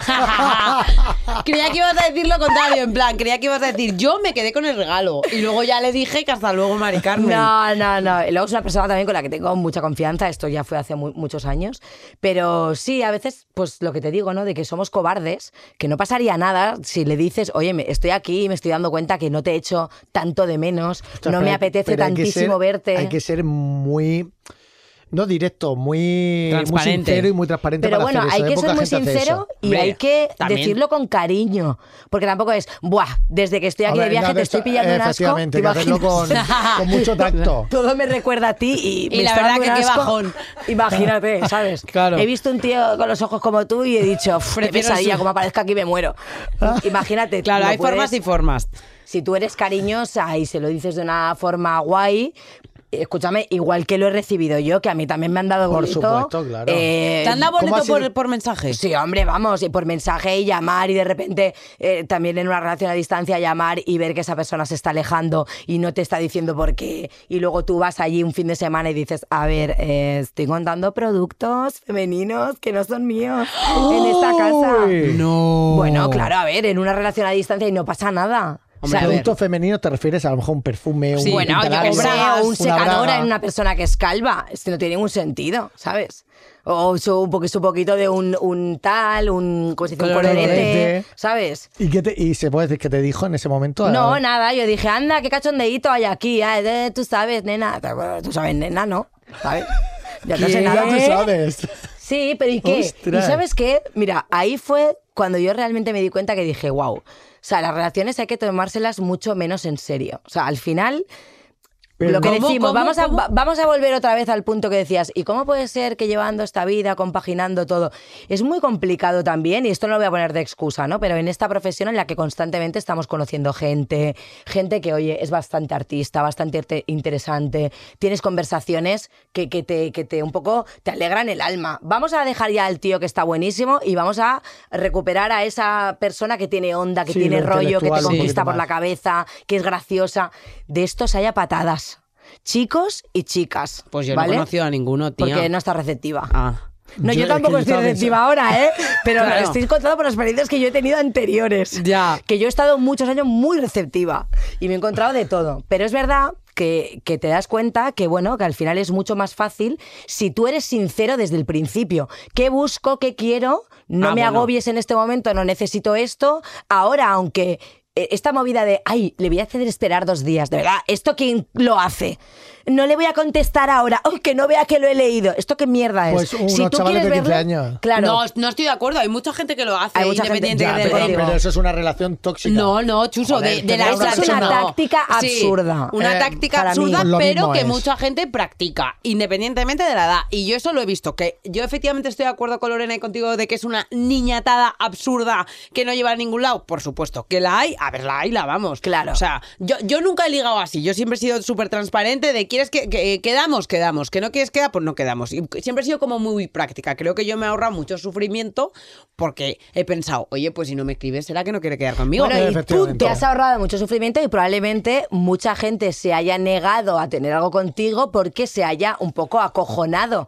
C: Creía que ibas a decir lo contrario, en plan, creía que ibas a decir, yo me quedé con el regalo. Y luego ya le dije que hasta luego, Mari Carmen.
E: No. Y luego es una persona también con la que tengo mucha confianza, esto ya fue hace muchos años, pero sí, a veces, pues lo que te digo, ¿no? De que somos cobardes, que no pasaría nada si le dices, oye, estoy aquí y me estoy dando cuenta que no te echo tanto de menos,
D: Ostras,
E: no me
D: pero-
E: apetece
D: pero hay que
E: tantísimo
D: ser-
E: verte.
D: Hay que ser muy... No directo, muy
C: Transparente.
D: sincero y muy transparente
E: Pero
D: para
E: bueno,
D: hacer eso.
E: hay que
D: Poca
E: ser muy
D: gente hace
E: sincero
D: eso.
E: y
C: Hombre,
E: hay que
C: también.
E: decirlo con cariño. Porque tampoco es, buah, desde que estoy aquí
D: A
E: de
D: ver,
E: viaje
D: no,
E: te estoy
D: esto-
E: pillando un asco.
D: efectivamente,
E: ¿te
D: que hacerlo
E: imaginas?
D: con mucho tacto.
E: Todo me recuerda a ti y me
C: la
E: está
C: verdad
E: dando
C: que
E: un
C: qué
E: asco.
C: bajón.
E: Imagínate, ¿sabes?
C: Claro.
E: He visto un tío con los ojos como tú y he dicho, qué
C: Prefiero
E: pesadilla,
C: su-
E: como aparezca aquí me muero. Imagínate.
C: Claro,
E: no
C: hay formas y
E: puedes-
C: formas.
E: Si tú eres cariñosa y se lo dices de una forma guay, escúchame, igual que lo he recibido yo, que a mí también me han dado
D: Por
E: boleto.
D: supuesto, claro.
C: ¿Te han dado
D: ¿cómo ha
C: boleto
D: sido?
C: por mensaje?
E: Sí, hombre, vamos, y por mensaje y llamar y de repente también en una relación a distancia llamar y ver que esa persona se está alejando y no te está diciendo por qué. Y luego tú vas allí un fin de semana y dices, a ver, estoy contando productos femeninos que no son míos en esta casa.
D: Uy.
C: No.
E: Bueno, claro, a ver, en una relación a distancia y no pasa nada. O sea, a ver,
D: Productos femeninos te refieres a lo mejor un perfume,
C: Sí.
D: un
E: bueno, yo
D: pintalabios,
E: que sé, o un
D: una
E: secador
D: braga.
E: en una persona que es calva. Esto no tiene ningún sentido, ¿sabes? O su poquito de un tal, ¿cómo se dice? Un
C: Colorete.
E: colorete, ¿sabes?
D: ¿Y se puede decir que te dijo en ese momento?
E: No, nada, yo dije, anda, qué cachondeíto hay aquí. Tú sabes, nena. Tú sabes, nena, ¿no? ¿Sabes? Ya no sé nada.
D: Tú sabes.
E: Sí, pero ¿y qué?
D: Ostras.
E: ¿Y sabes qué? Mira, ahí fue cuando yo realmente me di cuenta que dije, wow. O sea, las relaciones hay que tomárselas mucho menos en serio. O sea, al final...
D: Pero
E: lo que
C: ¿cómo,
E: decimos,
C: cómo,
E: vamos,
C: cómo?
E: vamos a volver otra vez al punto que decías, ¿y cómo puede ser que llevando esta vida, compaginando todo? Es muy complicado también, y esto no lo voy a poner de excusa, ¿no? Pero en esta profesión en la que constantemente estamos conociendo gente que, oye, es bastante artista, bastante interesante, tienes conversaciones que te un poco te alegran el alma. Vamos a dejar ya al tío que está buenísimo y vamos a recuperar a esa persona que tiene onda, que
D: Sí,
E: tiene
D: lo
E: rollo, que te
D: intelectual un
E: conquista
D: poquito
E: por la
D: más.
E: cabeza, que es graciosa. De estos haya patadas. Chicos y chicas.
C: Pues yo
E: ¿vale?
C: no he conocido a ninguno, tía.
E: Porque no está receptiva.
C: Ah.
E: No, yo
D: Yo-
E: tampoco
D: es que yo
E: estoy
D: estaba
E: receptiva ahora, ¿eh? Pero
C: Claro.
E: lo estoy contando por las experiencias que yo he tenido anteriores.
C: Ya.
E: Que yo he estado muchos años muy receptiva y me he encontrado de todo. Pero es verdad que te das cuenta que, bueno, que al final es mucho más fácil si tú eres sincero desde el principio. ¿Qué busco? ¿Qué quiero? No me
C: bueno.
E: agobies en este momento, no necesito esto. Ahora, aunque esta movida de, ay, le voy a hacer esperar 2 días, de verdad, ¿esto quién lo hace? No le voy a contestar ahora, ¡ay, que no vea que lo he leído! ¿Esto qué mierda es?
D: Pues unos chavales de 15 años.
E: Claro.
C: No estoy de acuerdo, hay mucha gente que lo hace,
E: Hay mucha gente-
C: independiente
D: Ya,
C: del
D: pero,
C: ritmo.
D: pero eso es una relación tóxica.
C: No, Chuso,
D: Joder,
C: de la
D: tener una
E: Esa es una
D: persona-
E: táctica
C: Sí,
E: absurda.
C: una
D: Eh,
C: táctica
E: para mí.
C: absurda,
D: Pues lo
C: pero
D: mismo
C: que
D: es.
C: mucha gente practica, independientemente de la edad. Y yo eso lo he visto, que yo efectivamente estoy de acuerdo con Lorena y contigo de que es una niñatada absurda que no lleva a ningún lado. Por supuesto, que la hay, a ver, la hay, la vamos.
E: Claro.
C: O sea, yo nunca he ligado así, yo siempre he sido súper transparente de ¿quieres que quedamos? Quedamos. Que no quieres quedar, pues no quedamos. Y siempre he sido como muy práctica. Creo que yo me he ahorrado mucho sufrimiento porque he pensado, oye, pues si no me escribes, ¿será que no quiere quedar conmigo?
E: Bueno, y
D: Efectivamente.
E: tú te has ahorrado mucho sufrimiento y probablemente mucha gente se haya negado a tener algo contigo porque se haya un poco acojonado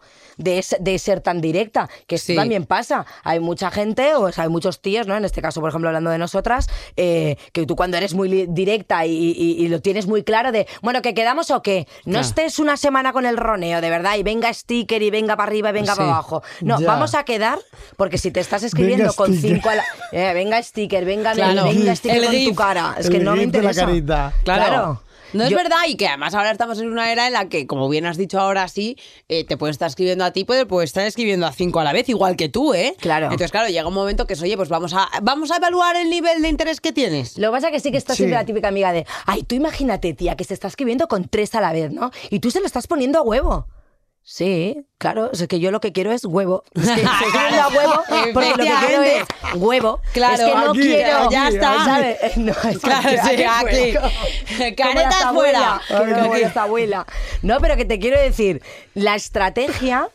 E: de ser tan directa, que esto
C: Sí.
E: también pasa. Hay mucha gente, o sea, hay muchos tíos, ¿no? En este caso, por ejemplo, hablando de nosotras, que que tú cuando eres muy directa y lo tienes muy claro de, bueno, ¿que quedamos o qué? No
C: Claro.
E: estés una semana con el roneo, de verdad, y venga sticker y venga para arriba y venga
D: Sí,
E: para abajo. No,
D: ya.
E: vamos a quedar, porque si te estás escribiendo
D: Venga
E: con
D: sticker.
E: 5 a la... venga sticker, venga,
C: Claro.
E: venga sticker
C: El
E: con tu
C: GIF.
E: cara. Es
D: El
E: que no me
D: GIF de la
E: interesa.
D: carita.
E: Claro.
C: No es
E: Yo-
C: verdad, y que además ahora estamos en una era en la que, como bien has dicho ahora sí, te puedes estar escribiendo a ti, pero puedes estar escribiendo a 5 a la vez, igual que tú, ¿eh?
E: Claro.
C: Entonces, claro, llega un momento que es, oye, pues vamos a evaluar el nivel de interés que tienes.
E: Lo que pasa es que sí que estás
D: Sí.
E: siempre la típica amiga de, ay, tú imagínate, tía, que se está escribiendo con 3 a la vez, ¿no? Y tú se lo estás poniendo a huevo. Sí, claro, es que yo lo que quiero es huevo. Es que estoy escribiendo a huevo porque lo que quiero es huevo.
C: Claro,
E: es que no
D: aquí,
E: quiero...
C: ya está.
E: ¿sabes? No, es
C: Claro,
E: que
C: sí, aquí.
E: Como
C: Caretas
E: nuestra
C: fuera.
E: abuela, como nuestra abuela. No, pero que te quiero decir, la estrategia...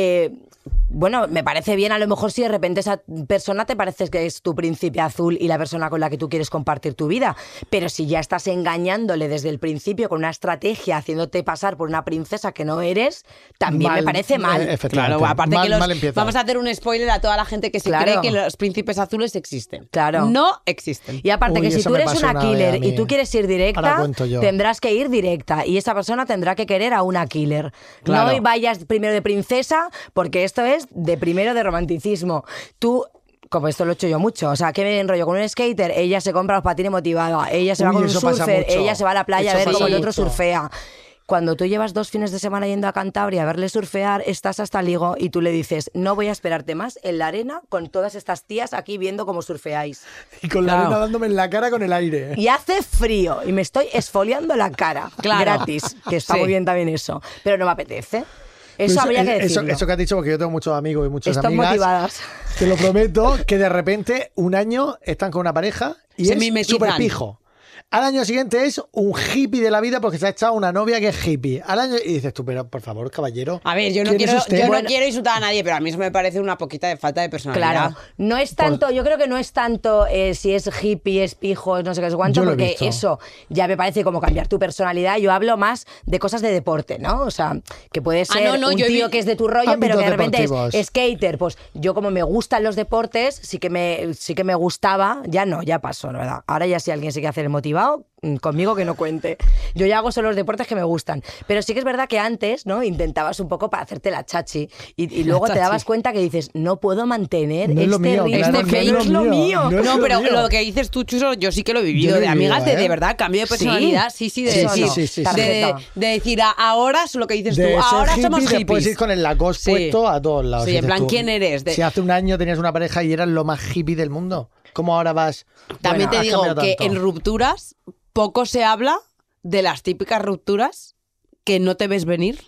E: bueno, me parece bien a lo mejor si de repente esa persona te parece que es tu príncipe azul y la persona con la que tú quieres compartir tu vida, pero si ya estás engañándole desde el principio con una estrategia, haciéndote pasar por una princesa que no eres, también me parece mal.
D: Efectivamente.
C: Claro, aparte
D: mal,
C: que los,
D: mal empieza.
C: vamos a hacer un spoiler a toda la gente que se
E: Claro.
C: cree que los príncipes azules existen.
E: Claro.
C: No existen.
E: Y aparte
D: Uy,
E: que si
D: eso
E: tú
D: me
E: eres
D: pasó
E: una
D: una vez a
E: killer
D: mí.
E: y tú quieres ir
D: Ahora
E: directa,
D: cuento yo.
E: tendrás que ir directa y esa persona tendrá que querer a una killer.
C: Claro.
E: No vayas primero de princesa porque esto es de primero de romanticismo. Tú... Como esto lo he hecho yo mucho, o sea, que me enrollo con un skater, ella se compra los patines motivados, ella se va
D: Uy,
E: con un
D: eso pasa
E: surfer,
D: mucho.
E: ella se va a la playa a
D: Eso
E: ver
D: pasa
E: cómo el otro
D: mucho.
E: surfea. Cuando tú llevas 2 fines de semana yendo a Cantabria a verle surfear, estás hasta el higo y tú le dices, no voy a esperarte más en la arena con todas estas tías aquí viendo cómo surfeáis.
D: Y con la
C: Claro.
D: arena dándome en la cara con el aire.
E: Y hace frío y me estoy esfoliando la cara.
C: Claro.
E: Gratis, que está
C: Sí.
E: muy bien también eso. Pero no me apetece. Eso habría que decirlo.
D: Eso que has dicho, porque yo tengo muchos amigos y muchas
E: Están
D: amigas.
E: motivadas.
D: Te lo prometo, que de repente un año están con una pareja y
C: Se
D: es
C: mimetizan.
D: súper pijo. Al año siguiente es un hippie de la vida porque se ha echado una novia que es hippie. Al año, y dices tú, pero por favor, caballero.
C: A ver, yo no
D: ¿quién es
C: quiero,
D: usted?
C: yo no
E: Bueno.
C: quiero insultar a nadie, pero a mí eso me parece una poquita de falta de personalidad.
E: Claro, no es tanto, yo creo que no es tanto si es hippie, es pijo, no sé qué es cuánto,
D: Yo lo he
E: porque
D: visto.
E: eso ya me parece como cambiar tu personalidad. Yo hablo más de cosas de deporte, ¿no? O sea, que puede ser
C: no,
E: un
C: yo he
E: tío
C: vi-
E: que es de tu rollo, pero
D: Ámbitos
E: que de repente
D: deportivos.
E: es skater. Pues yo como me gustan los deportes, sí que me gustaba, ya no, ya pasó, ¿no? ¿Verdad? Ahora ya si alguien se quiere hacer el motivado, conmigo que no cuente. Yo ya hago solo los deportes que me gustan. Pero sí que es verdad que antes, ¿no? Intentabas un poco para hacerte la chachi y luego te
C: chachi.
E: dabas cuenta que dices, no puedo mantener
D: No es lo
E: este
D: mío,
E: ritmo,
D: claro,
C: Este fake
E: no es lo mío.
D: no es
C: No,
D: lo
C: pero
D: mío.
C: lo que dices tú, Chuso, yo sí que lo he vivido.
D: Yo lo he
C: De
D: vivido,
C: amigas de
D: ¿eh?
C: verdad, cambio de personalidad. Sí, de
D: Sí,
C: decir,
D: sí, sí, sí.
C: de,
E: Tarjeta.
C: de decir, ahora es lo que dices
D: De
C: tú,
D: ser
C: ahora
D: hippie,
C: somos
D: después
C: hippies.
D: ir con el Lacoste
C: Sí.
D: puesto a todos lados.
C: Sí,
D: Y
C: en
D: dices
C: plan,
D: tú,
C: ¿quién eres?
D: Si hace un año tenías una pareja y eras lo más hippie del mundo, ¿cómo ahora vas?
C: También
D: Bueno,
C: te
D: has
C: digo
D: cambiado
C: que
D: tanto.
C: en rupturas poco se habla de las típicas rupturas que no te ves venir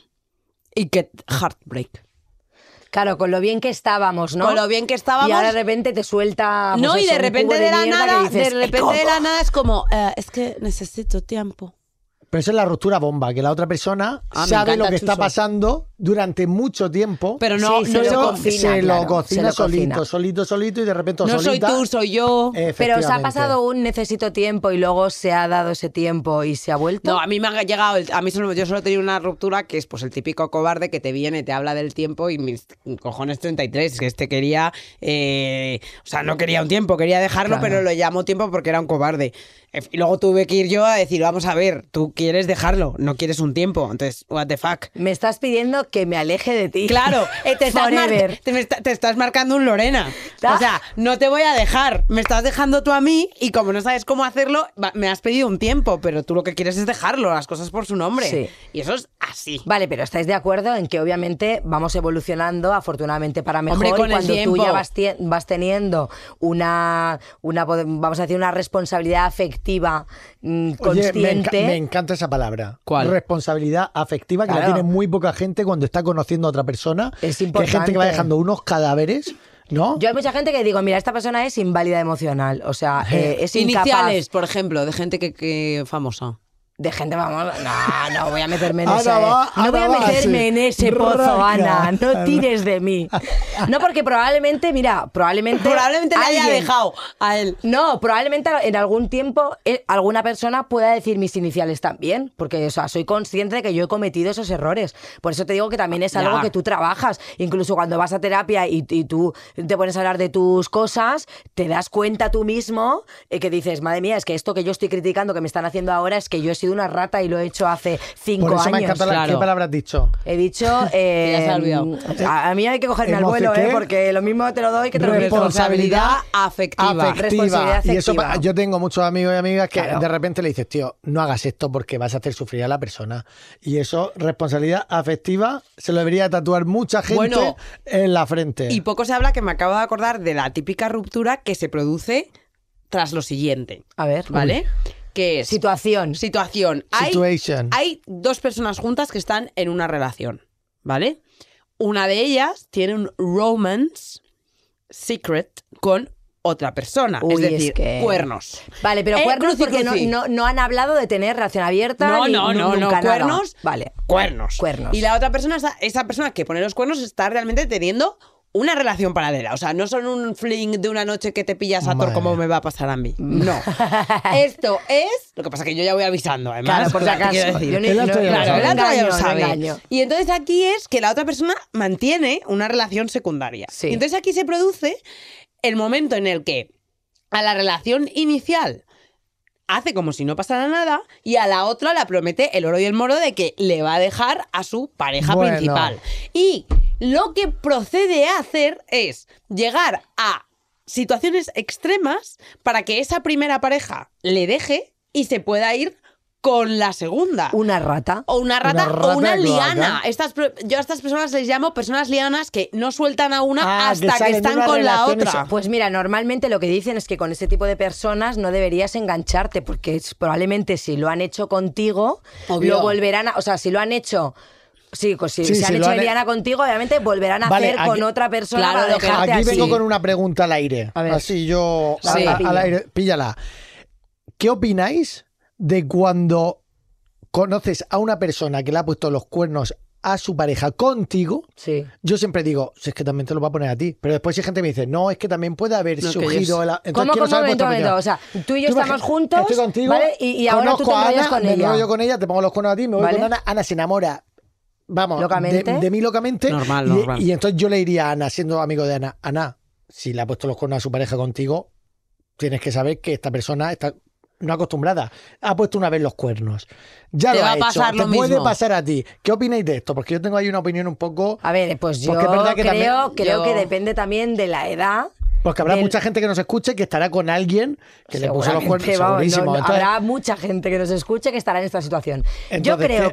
C: y que heartbreak.
E: Claro, con lo bien que estábamos, ¿no?
C: Con lo bien que estábamos.
E: Y ahora de repente te suelta. pues
C: No, y
E: eso,
C: de
E: un
C: repente
E: cubo
C: de la
E: mierda
C: nada,
E: que dices,
C: de repente
E: "¿Cómo?".
C: de la nada es como, es que necesito tiempo.
D: Pero eso es la ruptura bomba, que la otra persona
C: Ah, me
D: sabe lo
C: encanta,
D: que está
C: Chuso.
D: pasando durante mucho tiempo.
C: Pero no,
E: Sí,
C: no,
E: se lo
C: yo-
E: cocina,
D: se lo
E: claro,
D: cocina
E: se lo cocina.
D: solito y de repente
C: no soy
D: solita.
C: tú, soy yo.
E: Pero os ha
D: Efectivamente.
E: pasado un necesito tiempo y luego se ha dado ese tiempo y se ha vuelto.
C: No, a mí me ha llegado, a mí yo solo he tenido una ruptura que es pues el típico cobarde que te viene, te habla del tiempo y mis cojones 33, que quería, o sea, no quería un tiempo, quería dejarlo,
E: Claro.
C: pero lo llamo tiempo porque era un cobarde. Y luego tuve que ir yo a decir, vamos a ver, tú quieres dejarlo, no quieres un tiempo, entonces, what the fuck.
E: Me estás pidiendo que me aleje de ti.
C: Claro, te
E: Forever.
C: estás marcando un Lorena.
E: Ah.
C: O sea, no te voy a dejar, me estás dejando tú a mí y como no sabes cómo hacerlo, me has pedido un tiempo, pero tú lo que quieres es dejarlo, las cosas por su nombre.
E: Sí.
C: Y eso es así.
E: Vale, pero estáis de acuerdo en que obviamente vamos evolucionando, afortunadamente para mejor,
C: Hombre, con
E: y
C: el
E: cuando tú
C: tiempo.
E: ya vas teniendo una, vamos a decir, una responsabilidad afectiva
D: Oye,
E: consciente.
D: me encanta esa palabra.
C: ¿Cuál?
D: Responsabilidad afectiva, que
E: Claro.
D: la tiene muy poca gente cuando está conociendo a otra persona.
E: Es
D: Que hay gente que va
E: importante.
D: dejando unos cadáveres, ¿no?
E: Yo hay mucha gente que digo, mira, esta persona es inválida emocional, o sea, es incapaz.
C: Iniciales, por ejemplo, de gente que famosa.
E: De gente, vamos, no voy a meterme en
D: Ana
E: ese,
D: va,
E: no voy a
D: Ana va,
E: meterme
D: sí.
E: en ese pozo,
D: Raca.
E: Ana, no tires de mí. No, porque probablemente le
C: haya dejado a él.
E: No, probablemente en algún tiempo alguna persona pueda decir mis iniciales también, porque o sea, soy consciente de que yo he cometido esos errores. Por eso te digo que también es algo que tú trabajas. Incluso cuando vas a terapia y tú te pones a hablar de tus cosas, te das cuenta tú mismo que dices, madre mía, es que esto que yo estoy criticando que me están haciendo ahora es que yo he sido una rata y lo he hecho hace 5
D: Por eso
E: años.
D: me encanta
C: claro.
D: ¿Qué palabra has dicho?
E: He dicho...
C: ya se ha olvidado.
E: A mí hay que cogerme al vuelo,
D: ¿qué?
E: porque lo mismo te lo doy que te lo quito.
C: Responsabilidad afectiva.
E: Responsabilidad
D: Y eso,
E: afectiva.
D: yo tengo muchos amigos y amigas que
E: Claro.
D: de repente le dices, tío, no hagas esto porque vas a hacer sufrir a la persona. Y eso, responsabilidad afectiva, se lo debería tatuar mucha gente
C: Bueno,
D: en la frente.
C: Y poco se habla, que me acabo de acordar de la típica ruptura que se produce tras lo siguiente.
E: A ver.
C: ¿Vale? Que es
E: Situación.
C: situación.
D: Situation.
C: Hay dos personas juntas que están en una relación, ¿vale? Una de ellas tiene un romance secret con otra persona,
E: Uy,
C: es decir,
E: es que-
C: cuernos.
E: Vale, pero cuernos
C: cruci,
E: porque
C: cruci.
E: no han hablado de tener relación abierta.
C: No,
E: ni
C: no,
E: nunca nada.
C: cuernos.
E: Vale.
C: Cuernos.
E: Cuernos.
C: Y la otra persona, esa persona que pone los cuernos, está realmente teniendo una relación paralela. O sea, no son un fling de una noche que te pillas a Thor
D: Madre
C: como
D: mía.
C: me va a pasar a mí. No. Esto es... Lo que pasa es que yo ya voy avisando, además.
E: Claro, por si
C: o sea, te
E: acaso.
C: quiero decir.
E: Yo ni-
D: El otro ya lo
C: Claro,
D: sabe.
C: el otro ya lo
E: no
C: sabe.
E: engaño.
C: Y entonces aquí es que la otra persona mantiene una relación secundaria.
E: Sí.
C: Y entonces aquí se produce el momento en el que a la relación inicial hace como si no pasara nada y a la otra la promete el oro y el moro de que le va a dejar a su pareja
D: Bueno.
C: principal. Y lo que procede a hacer es llegar a situaciones extremas para que esa primera pareja le deje y se pueda ir con la segunda.
E: Una rata.
C: O una rata,
D: Una rata
C: o una
D: de cloaca.
C: liana. Yo a estas personas les llamo personas lianas que no sueltan a una
D: Ah, que
C: hasta que
D: salen de
C: están
D: una
C: con la
D: relación y
C: otra.
E: Pues mira, normalmente lo que dicen es que con ese tipo de personas no deberías engancharte, porque probablemente si lo han hecho contigo,
C: Obvio.
E: lo volverán a... O sea, si lo han hecho... Sí, pues si
D: Sí,
E: se
D: si
E: han
D: lo
E: hecho
D: han-
E: liana contigo, obviamente volverán a
D: Vale,
E: hacer
D: aquí-
E: con otra persona
C: Claro,
E: para
C: lo que-
E: dejarte
D: Aquí
E: así.
D: vengo con una pregunta al aire.
E: A ver.
D: Así yo
C: Sí.
D: al aire. Píllala. ¿Qué opináis de cuando conoces a una persona que le ha puesto los cuernos a su pareja contigo?
E: Sí.
D: Yo siempre digo, si es que también te lo va a poner a ti. Pero después hay gente que me dice, no, es que también puede haber
C: No, que
D: surgido...
C: yo-
D: Entonces
E: ¿Cómo,
D: quiero saber
E: momento,
D: vuestra opinión.
E: O sea, tú y yo
D: Tú
E: estamos
D: imagina-
E: juntos,
D: estoy contigo,
E: ¿vale? Y ahora tú te
D: conozco a
E: enrollas
D: Ana,
E: con
D: me
E: ella.
D: enrollo con ella, te pongo los cuernos a ti, me voy
E: ¿Vale?
D: con Ana, Ana se enamora, vamos,
E: ¿Locamente?
D: de mí locamente.
C: Normal,
D: y,
C: normal.
D: y entonces yo le diría a Ana, siendo amigo de Ana, Ana, si le ha puesto los cuernos a su pareja contigo, tienes que saber que esta persona está no acostumbrada, ha puesto una vez los cuernos. Ya
C: Te
D: lo
C: va
D: ha
C: a
D: hecho,
C: pasar
D: te
C: lo
D: puede
C: mismo.
D: pasar a ti. ¿Qué opináis de esto? Porque yo tengo ahí una opinión un poco...
E: A ver, pues yo
D: Porque es verdad que
E: creo
D: también-
E: que depende también de la edad.
D: Porque habrá
E: del-
D: mucha gente que nos escuche que estará con alguien que le puso los cuernos,
E: Seguramente, vamos,
D: segurísimo. Entonces,
E: habrá mucha gente que nos escuche que estará en esta situación. Yo
D: Entonces,
E: creo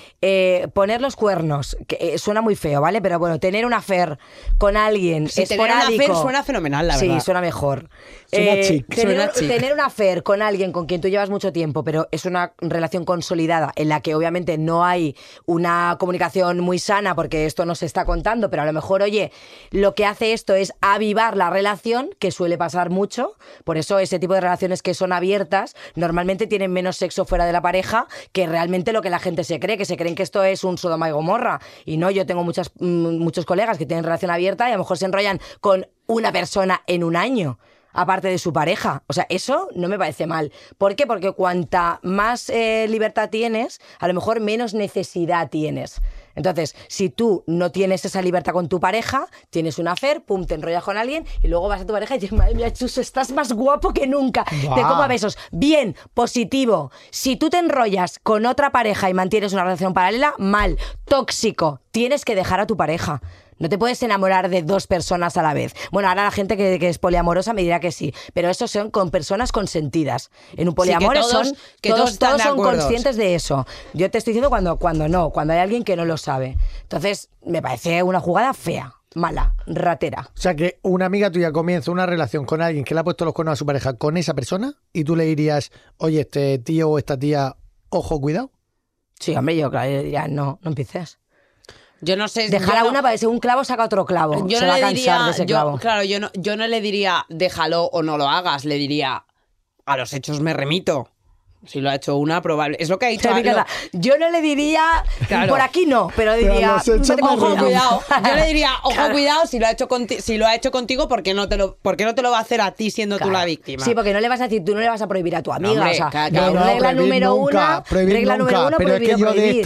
E: que poner los cuernos, que suena muy feo, ¿vale? Pero bueno, tener una affair con alguien
C: Si tener una
E: esporádico...
C: affair suena fenomenal, la verdad.
E: Sí, suena mejor.
D: Suena chic.
C: Suena chic.
E: Tener una affair con alguien con quien tú llevas mucho tiempo, pero es una relación consolidada en la que obviamente no hay una comunicación muy sana porque esto no se está contando, pero a lo mejor, oye, lo que hace esto es avivar la relación, que suele pasar mucho. Por eso ese tipo de relaciones que son abiertas normalmente tienen menos sexo fuera de la pareja que realmente lo que la gente se cree, que se creen que esto es un Sodoma y Gomorra. Y no, yo tengo muchos colegas que tienen relación abierta y a lo mejor se enrollan con una persona en un año, aparte de su pareja. O sea, eso no me parece mal. ¿Por qué? Porque cuanta más libertad tienes, a lo mejor menos necesidad tienes. Entonces, si tú no tienes esa libertad con tu pareja, tienes una affair, pum, te enrollas con alguien y luego vas a tu pareja y dices, madre mía, Chuso, estás más guapo que nunca.
D: Guau.
E: Te como a besos. Bien, positivo. Si tú te enrollas con otra pareja y mantienes una relación paralela, mal, tóxico. Tienes que dejar a tu pareja. No te puedes enamorar de dos personas a la vez. Bueno, ahora la gente que es poliamorosa me dirá que sí, pero eso son con personas consentidas. En un poliamor
C: que todos-
E: son
C: que todos están de
E: son
C: acuerdo.
E: conscientes de eso. Yo te estoy diciendo cuando no, cuando hay alguien que no lo sabe. Entonces, me parece una jugada fea, mala, ratera.
D: o sea, que una amiga tuya comienza una relación con alguien que le ha puesto los cuernos a su pareja con esa persona y tú le dirías, oye, este tío o esta tía, ojo, cuidado.
E: Sí, hombre, yo claro, yo diría, no empieces.
C: Yo no sé...
E: Dejar
C: yo
E: a
C: no-
E: una para que un clavo saca otro clavo.
C: Yo
E: Se
C: no
E: va a
C: le
E: cansar
C: diría,
E: de ese clavo.
C: claro, yo no le diría déjalo o no lo hagas, le diría a los hechos me remito. Si lo ha hecho una, probable. Es lo que ha dicho.
E: Yo no le diría,
C: Claro.
E: por aquí no, pero diría,
D: lo has hecho
E: vete con
D: más
E: cuidado.
C: Yo le diría, ojo, cuidado, si lo ha hecho contigo, ¿por qué no te lo va a hacer a ti siendo tú la víctima?
E: Sí, porque no le vas a decir, tú no le vas a prohibir a tu amiga.
C: Hombre,
E: o sea,
C: claro.
E: regla número uno,
D: pero es que yo
E: prohibir.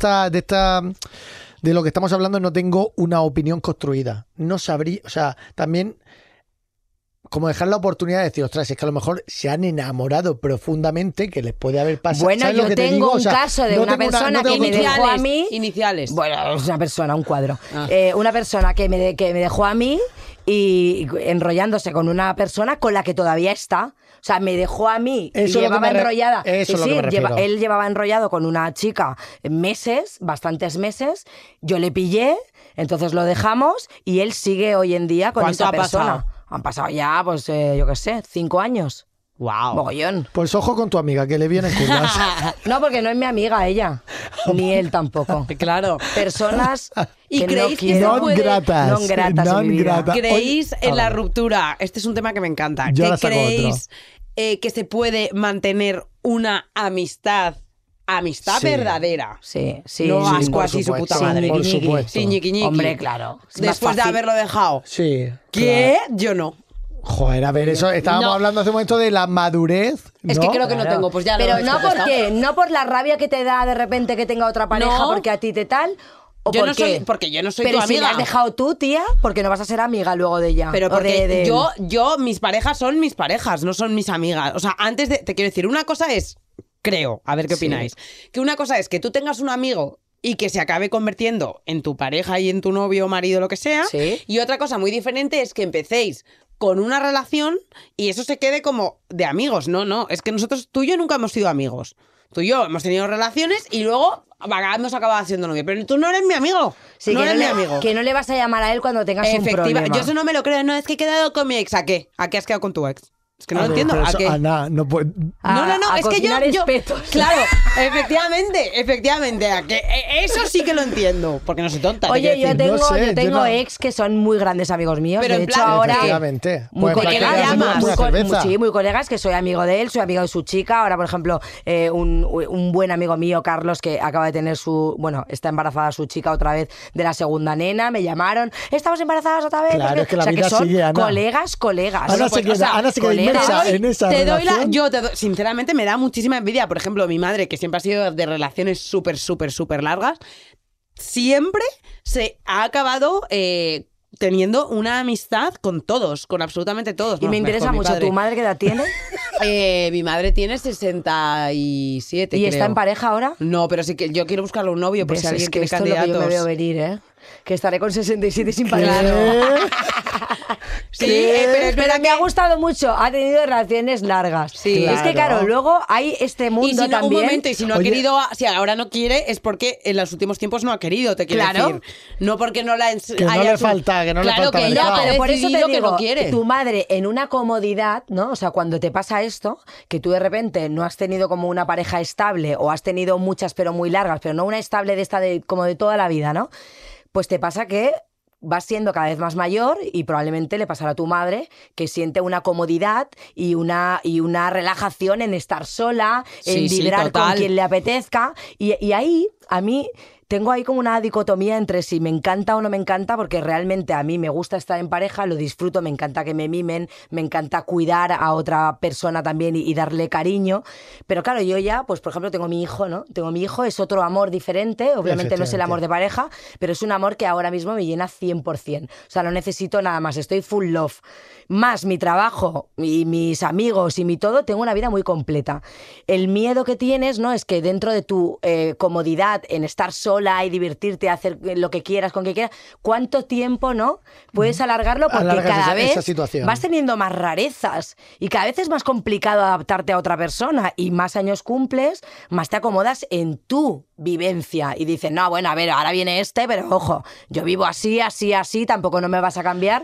D: de lo que estamos hablando no tengo una opinión construida. No sabría, o sea, también como dejar la oportunidad de decir, ostras, es que a lo mejor se han enamorado profundamente, que les puede haber pasado.
E: Bueno,
D: ¿Sabes lo
E: yo
D: que te
E: tengo
D: digo?
E: un
D: O sea,
E: caso de
D: no
E: una
D: tengo
E: persona
D: no
E: que
D: tengo
E: me dejó a mí.
C: Iniciales.
E: Bueno, es una persona, un cuadro.
C: Ah.
E: Una persona que me dejó a mí y enrollándose con una persona con la que todavía está. O sea, me dejó a mí y
D: Eso es lo que
E: llevaba
D: me
E: enrollada.
D: eso es lo que me refiero.
E: Él llevaba enrollado con una chica meses, bastantes meses. Yo le pillé, entonces lo dejamos y él sigue hoy en día con
C: ¿Cuánto
E: esa
C: ha
E: persona.
C: pasado?
E: Han pasado ya, pues, yo qué sé, 5 años.
C: Wow.
E: Mogollón.
D: Pues ojo con tu amiga, que le vienen curvas.
E: No, porque no es mi amiga ella, ni él tampoco.
C: Claro.
E: Personas
C: ¿Y
E: que
C: creéis
E: no
C: que se
E: quiero.
C: puede-
E: Non gratas en mi vida.
C: ¿Creéis
D: Oye,
C: en
D: a
C: la
D: ver.
C: ruptura? Este es un tema que me encanta.
D: Yo
C: ¿Qué
D: la saco
C: creéis que se puede mantener una amistad
D: Sí.
C: verdadera?
E: Sí, sí.
C: No
E: sí,
C: asco
D: por
C: así su
D: supuesto,
C: puta madre.
D: por
E: Ñiqui, ñiqui.
D: supuesto.
C: Sí, ñiqui, ñiqui.
E: Hombre, claro. Es más
C: Después de
E: fácil.
C: haberlo dejado.
D: Sí.
C: ¿Qué? Yo no.
D: Joder, a ver, eso estábamos
C: No.
D: hablando hace un momento de la madurez.
C: Es
D: ¿no?
C: que creo que no
E: Claro.
C: tengo, pues ya lo
E: Pero
C: habéis
E: no
C: contestado.
E: porque, no por la rabia que te da de repente que tenga otra pareja
C: No.
E: porque a ti te tal. ¿O
C: Yo
E: por
C: no
E: qué?
C: soy- porque yo no soy
E: Pero
C: tu
E: si
C: amiga.
E: la has dejado tú, tía, porque no vas a ser amiga luego de ella.
C: Pero
E: o
C: porque
E: de él.
C: yo, mis parejas son mis parejas, no son mis amigas. O sea, antes de, te quiero decir, una cosa es, creo, a ver qué
E: Sí.
C: opináis, que una cosa es que tú tengas un amigo y que se acabe convirtiendo en tu pareja y en tu novio, marido, lo que sea.
E: Sí.
C: Y otra cosa muy diferente es que empecéis con una relación y eso se quede como de amigos. No, no, es que nosotros, tú y yo nunca hemos sido amigos. Tú y yo hemos tenido relaciones y luego hemos acabado siendo novios. Pero tú no eres mi amigo.
E: Sí,
C: no
E: que
C: eres
E: no
C: mi
E: le-
C: amigo.
E: Que no le vas a llamar a él cuando tengas un
C: Efectiva.
E: problema.
C: Yo eso no me lo creo. No, es que he quedado con mi ex. ¿A qué? ¿A qué has quedado con tu ex? Es que no lo entiendo.
D: Pero
C: ¿A
D: eso,
C: qué?
D: Ana, no puede.
C: No, no, no,
E: a
C: es que yo,
E: cocinar espetos.
C: claro, efectivamente, a que eso sí que lo entiendo, porque no soy tonta. te
E: Oye,
C: quiero
E: yo
C: decir.
E: tengo,
D: no sé,
E: yo
D: yo
E: tengo
D: no-
E: ex que son muy grandes amigos míos.
C: Pero
E: de
C: en
E: hecho,
C: plan,
E: ahora.
D: Efectivamente.
E: Muy
D: Pues, ¿para qué
C: colegas,
D: le das
C: llamas?
D: una cerveza?
E: Sí, muy colegas, que soy amigo de él, soy amigo de su chica. Ahora, por ejemplo, un buen amigo mío, Carlos, que acaba de tener está embarazada su chica otra vez de la segunda nena, me llamaron, ¿estamos embarazadas otra vez?
D: Claro, es que la
E: o sea,
D: vida
E: que son
D: sigue, Ana.
E: colegas.
D: Ana se queda, Ana se queda
E: colegas.
D: inmersa en esa
C: Te doy
D: relación.
C: sinceramente me da muchísima envidia. Por ejemplo, mi madre, que siempre ha sido de relaciones súper, súper, súper largas, siempre se ha acabado teniendo una amistad con todos, con absolutamente todos.
E: Y
C: No,
E: me interesa
C: mejor mi
E: mucho,
C: padre.
E: ¿tu madre qué edad tiene?
C: Mi madre tiene 67,
E: ¿Y está
C: creo.
E: en pareja ahora?
C: No, pero sí que yo quiero buscarle un novio por
E: ¿Ves?
C: si alguien
E: Es que
C: tiene
E: esto es lo que
C: candidatos.
E: yo me veo venir, ¿eh? Que estaré con 67 sin
D: ¿Qué?
E: pareja.
C: Sí,
E: ¿Qué?
C: pero es verdad
E: me ha gustado mucho. Ha tenido relaciones largas.
C: Sí.
E: Es que, claro,
D: Claro.
E: luego hay este mundo
C: Y si no,
E: también.
C: un momento, y si no ha
D: Oye.
C: querido, si ahora no quiere, es porque en los últimos tiempos no ha querido, te quiero
E: Claro.
C: decir. No porque no la
D: Que no le falta, que no le
C: claro
D: falta
C: que
D: mercado.
C: ella
E: No,
C: ha
E: pero por eso te
C: decidido
E: digo,
C: que no quiere.
E: tu madre en una comodidad, ¿no? O sea, cuando te pasa esto, que tú de repente no has tenido como una pareja estable o has tenido muchas pero muy largas, pero no una estable de esta como de toda la vida, ¿no? Pues te pasa que vas siendo cada vez más mayor y probablemente le pasará a tu madre que siente una comodidad y una relajación en estar sola, en
C: Sí, sí,
E: vibrar con
C: total.
E: quien le apetezca. Y ahí, a mí, tengo ahí como una dicotomía entre si me encanta o no me encanta, porque realmente a mí me gusta estar en pareja, lo disfruto, me encanta que me mimen, me encanta cuidar a otra persona también y darle cariño. Pero claro, yo ya, pues por ejemplo, tengo mi hijo, ¿no? Tengo mi hijo, es otro amor diferente, obviamente no es el amor de pareja, pero es un amor que ahora mismo me llena 100%. O sea, no necesito nada más, estoy full love. Más mi trabajo y mis amigos y mi todo, tengo una vida muy completa. El miedo que tienes, ¿no? Es que dentro de tu comodidad, en estar sola y divertirte, hacer lo que quieras, con que quieras, ¿cuánto tiempo, no? Puedes alargarlo porque
D: Alargas
E: cada
D: esa
E: vez
D: situación.
E: vas teniendo más rarezas y cada vez es más complicado adaptarte a otra persona y más años cumples, más te acomodas en tu vivencia y dices, no, bueno, a ver, ahora viene este, pero ojo, yo vivo así, así, así, tampoco no me vas a cambiar.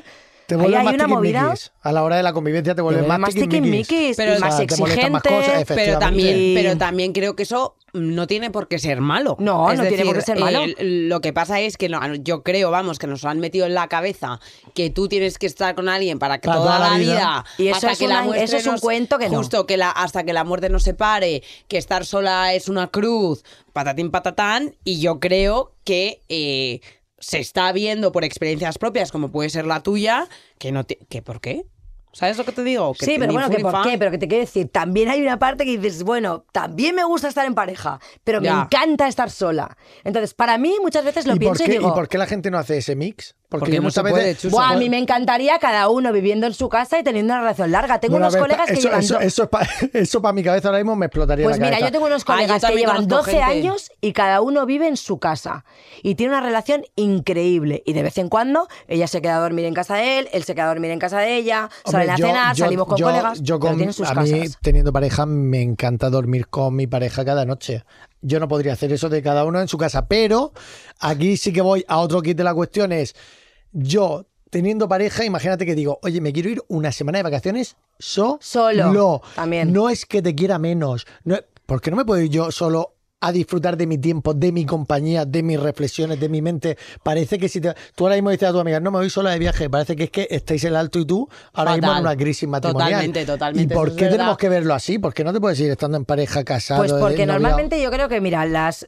D: Te
E: Ahí
D: vuelves
E: hay
D: más
E: una movida.
D: tiquismiquis. A la hora de la convivencia te vuelves más tiquismiquis.
C: Pero,
E: y más
D: te molestan más
E: exigente.
D: cosas, efectivamente.
C: pero también creo que eso no tiene por qué ser malo.
E: No,
C: Es
E: no tiene
C: decir,
E: por qué ser malo.
C: Lo que pasa es que yo creo, que nos han metido en la cabeza que tú tienes que estar con alguien para que
D: Para
C: toda la vida.
E: Y eso
C: hasta
E: es
C: que la
E: una-
C: muerte
E: eso es un
C: nos-
E: cuento que no.
C: Justo, hasta que la muerte nos separe, que estar sola es una cruz, patatín patatán, y yo creo que se está viendo por experiencias propias, como puede ser la tuya, que ¿por qué? ¿Sabes lo que te digo? Que
E: Sí, pero
C: ni
E: bueno,
C: fu
E: que
C: ni
E: por
C: fa.
E: qué, pero que te quiero decir, también hay una parte que dices, bueno, también me gusta estar en pareja, pero
C: Ya.
E: me encanta estar sola. Entonces, para mí muchas veces lo pienso y digo,
D: ¿Y por qué la gente no hace ese mix?
C: Porque
D: yo
C: no
D: muchas
C: se puede,
D: veces...
C: Chuso.
E: buah, a mí me encantaría cada uno viviendo en su casa y teniendo una relación larga. Tengo
D: Bueno, a
E: unos
D: ver,
E: colegas que llevan...
D: eso para mi cabeza ahora mismo me explotaría
E: Pues
D: la
E: mira,
D: cabeza.
E: yo tengo unos
C: yo
E: colegas que
C: también
E: llevan
C: conozco
E: 12
C: gente.
E: años y cada uno vive en su casa. Y tiene una relación increíble. Y de vez en cuando ella se queda a dormir en casa de él se queda a dormir en casa de ella,
D: Hombre,
E: salen a cenar, salimos con colegas, pero tienen sus
D: a
E: casas.
D: mí, teniendo pareja, me encanta dormir con mi pareja cada noche. Yo no podría hacer eso de cada uno en su casa, pero aquí sí que voy a otro kit de la cuestión, es yo teniendo pareja, imagínate que digo, oye, me quiero ir una semana de vacaciones
E: Solo, también.
D: No es que te quiera menos, ¿por qué no me puedo ir yo solo a disfrutar de mi tiempo, de mi compañía, de mis reflexiones, de mi mente? Parece que si tú ahora mismo dices a tu amiga, no me voy sola de viaje, parece que es que estáis el alto y tú ahora mismo en
C: Fatal.
D: una crisis matrimonial.
C: Totalmente,
D: ¿Y por
C: eso es
D: qué tenemos
C: verdad.
D: que verlo así? ¿Por qué no te puedes ir estando en pareja, casado?
E: Pues porque
D: noviado?
E: normalmente yo creo que, mira, las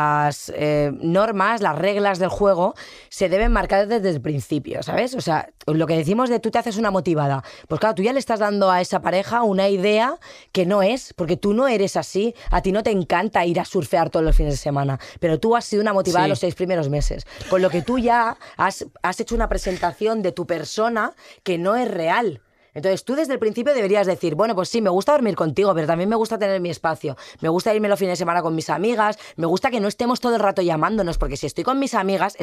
E: normas, las reglas del juego se deben marcar desde el principio, ¿sabes? O sea, lo que decimos de tú te haces una motivada, pues claro, tú ya le estás dando a esa pareja una idea que no es, porque tú no eres así, a ti no te encanta ir a surfear todos los fines de semana, pero tú has sido una motivada
C: Sí.
E: los 6 primeros meses, con lo que tú ya has hecho una presentación de tu persona que no es real. Entonces tú desde el principio deberías decir, bueno, pues sí, me gusta dormir contigo, pero también me gusta tener mi espacio, me gusta irme los fines de semana con mis amigas, me gusta que no estemos todo el rato llamándonos, porque si estoy con mis amigas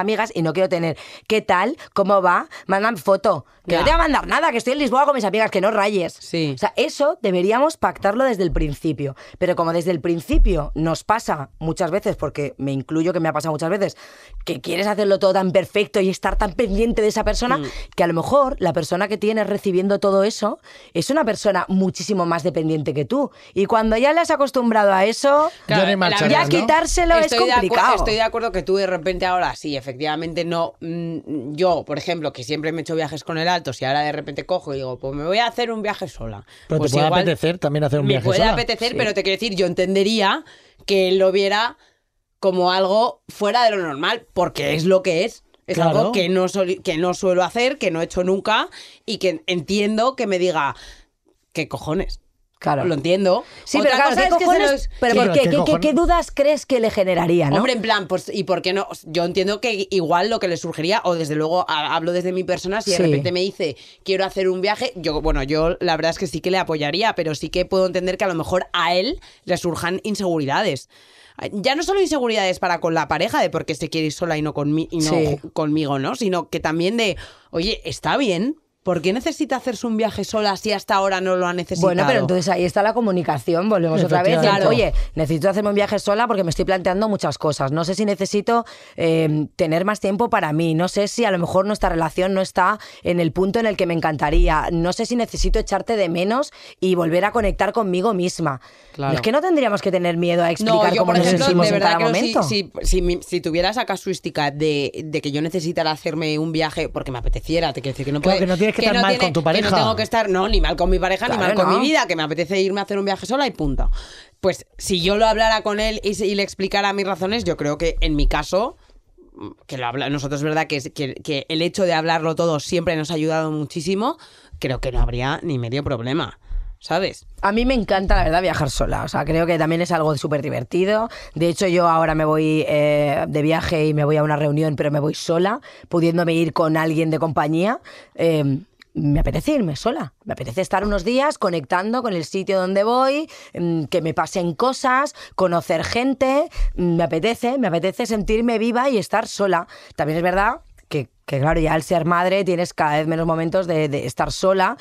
E: y no quiero tener, ¿qué tal? ¿Cómo va? Mándame foto, que
C: Ya.
E: no te va a mandar nada, que estoy en Lisboa con mis amigas, que no rayes.
C: Sí.
E: O sea, eso deberíamos pactarlo desde el principio, pero como desde el principio nos pasa muchas veces, porque me incluyo que me ha pasado muchas veces, que quieres hacerlo todo tan perfecto y estar tan pendiente de esa persona, que a lo mejor la persona que tienes recibiendo todo eso es una persona muchísimo más dependiente que tú. Y cuando ya le has acostumbrado a eso,
D: Ya no hay marcha
E: ya
D: atrás, ¿no?
E: quitárselo es complicado.
C: Estoy de acuerdo que tú de repente ahora sí, efectivamente no. Yo, por ejemplo, que siempre me he hecho viajes con el alto, si ahora de repente cojo y digo, pues me voy a hacer un viaje sola.
D: Pero
C: pues
D: te puede
C: igual
D: apetecer también hacer un
C: me
D: viaje
C: puede
D: sola.
C: apetecer, pero te quiero decir, yo entendería que él lo viera como algo fuera de lo normal, porque es lo que es. Es
D: Claro.
C: algo que no suelo hacer, que no he hecho nunca y que entiendo que me diga, ¿qué cojones?
E: Claro.
C: Lo entiendo.
E: Sí,
C: Otra
E: pero claro,
C: cosa
E: ¿qué
C: es que se
E: cojones?
C: los-
E: ¿Pero
D: Sí,
E: por
D: pero
E: qué?
D: ¿qué
E: ¿Qué
D: cojones?
E: dudas crees que le generaría, no?
C: Hombre, en plan, pues, ¿y por qué no? Yo entiendo que igual lo que le surgiría, o desde luego hablo desde mi persona, si de
E: Sí.
C: repente me dice, quiero hacer un viaje, yo la verdad es que sí que le apoyaría, pero sí que puedo entender que a lo mejor a él le surjan inseguridades. Ya no solo inseguridades para con la pareja de por qué se quiere ir sola y no,
E: Sí.
C: conmigo, ¿no? Sino que también de, oye, está bien. ¿Por qué necesita hacerse un viaje sola si hasta ahora no lo ha necesitado?
E: Bueno, pero entonces ahí está la comunicación, volvemos otra vez.
D: Efectivamente.
E: Oye, necesito hacerme un viaje sola porque me estoy planteando muchas cosas. No sé si necesito tener más tiempo para mí. No sé si a lo mejor nuestra relación no está en el punto en el que me encantaría. No sé si necesito echarte de menos y volver a conectar conmigo misma.
C: Claro.
E: Es que no tendríamos que tener miedo a explicar cómo nos sentimos
C: de
E: en cada
C: verdad que
E: momento.
C: si tuviera esa casuística de que yo necesitara hacerme un viaje porque me apeteciera, te quiero decir que no
D: Claro,
C: puede,
D: que no tienes que estar mal con tu
C: que
D: pareja.
C: no tengo que estar, no, ni mal con mi pareja,
E: Claro,
C: ni mal con
E: no.
C: mi vida, que me apetece irme a hacer un viaje sola y punto. Pues si yo lo hablara con él y le explicara mis razones, yo creo que en mi caso, que nosotros es verdad que el hecho de hablarlo todo siempre nos ha ayudado muchísimo, creo que no habría ni medio problema, ¿sabes?
E: A mí me encanta, la verdad, viajar sola. O sea, creo que también es algo súper divertido. De hecho, yo ahora me voy de viaje y me voy a una reunión, pero me voy sola, pudiéndome ir con alguien de compañía. Me apetece irme sola. Me apetece estar unos días conectando con el sitio donde voy, que me pasen cosas, conocer gente. Me apetece sentirme viva y estar sola. También es verdad que claro, ya al ser madre tienes cada vez menos momentos de estar sola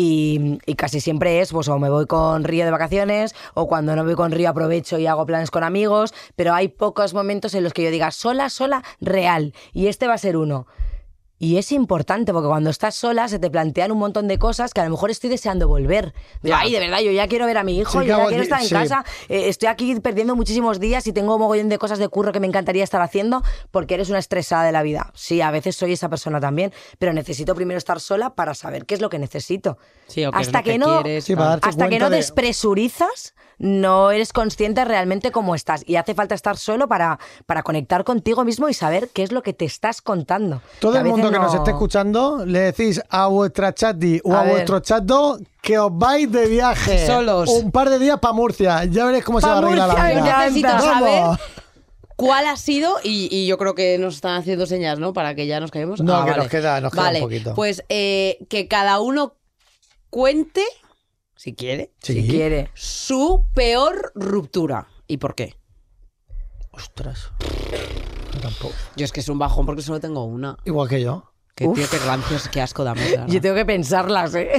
E: y casi siempre es, pues o me voy con Río de vacaciones o cuando no voy con Río aprovecho y hago planes con amigos, pero hay pocos momentos en los que yo diga sola, real, y este va a ser uno. Y es importante porque cuando estás sola se te plantean un montón de cosas que a lo mejor estoy deseando volver. Ay, de verdad, yo ya quiero ver a mi hijo,
D: Sí,
E: yo ya
D: claro,
E: quiero estar en
D: sí.
E: casa, estoy aquí perdiendo muchísimos días y tengo un mogollón de cosas de curro que me encantaría estar haciendo porque eres una estresada de la vida. Sí, a veces soy esa persona también, pero necesito primero estar sola para saber qué es lo que necesito.
C: Sí, o qué es
E: hasta
C: lo que
E: que no,
C: quieres,
D: Sí, para darte
E: hasta que
D: cuenta
E: no
D: de-
E: despresurizas, no eres consciente realmente cómo estás. Y hace falta estar solo para conectar contigo mismo y saber qué es lo que te estás contando.
D: Todo
E: Que a
D: el mundo
E: veces
D: que nos
E: no-
D: esté escuchando, le decís a vuestra chati o
E: A
D: a
E: ver.
D: vuestro chato que os vais de viaje.
C: Solos.
D: Un par de días para Murcia. Ya veréis cómo se
E: Pa'
D: va a arreglar
E: Murcia,
D: la
E: me
D: vida.
E: encanta.
C: Necesito
E: Vamos.
C: saber cuál ha sido, y yo creo que nos están haciendo señas, ¿no? Para que ya nos quedemos.
D: No, que
C: vale.
D: nos queda un
C: Vale,
D: poquito.
C: pues que cada uno cuente, si quiere,
D: Sí.
E: Si quiere.
C: su peor ruptura. ¿Y por qué?
D: Ostras. Yo tampoco.
C: Yo es que es un bajón porque solo tengo una.
D: Igual que yo.
C: Qué
E: Uf.
C: tío, qué rancios, qué asco damos. de verdad.
E: Yo tengo que pensarlas, ¿eh?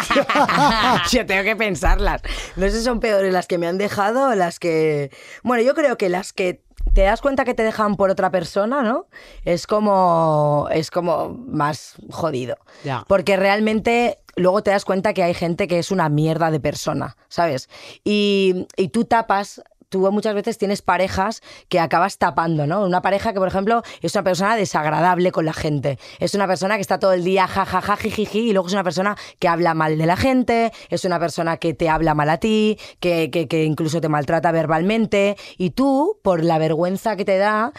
E: Yo tengo que pensarlas. No sé si son peores las que me han dejado o las que... Bueno, yo creo que las que te das cuenta que te dejan por otra persona, ¿no? Es como más jodido.
C: Ya.
E: Porque realmente luego te das cuenta que hay gente que es una mierda de persona, ¿sabes? Y tú tapas... Tú muchas veces tienes parejas que acabas tapando, ¿no? Una pareja que, por ejemplo, es una persona desagradable con la gente. Es una persona que está todo el día jajaja, jijiji, y luego es una persona que habla mal de la gente, es una persona que te habla mal a ti, que incluso te maltrata verbalmente. Y tú, por la vergüenza que te da...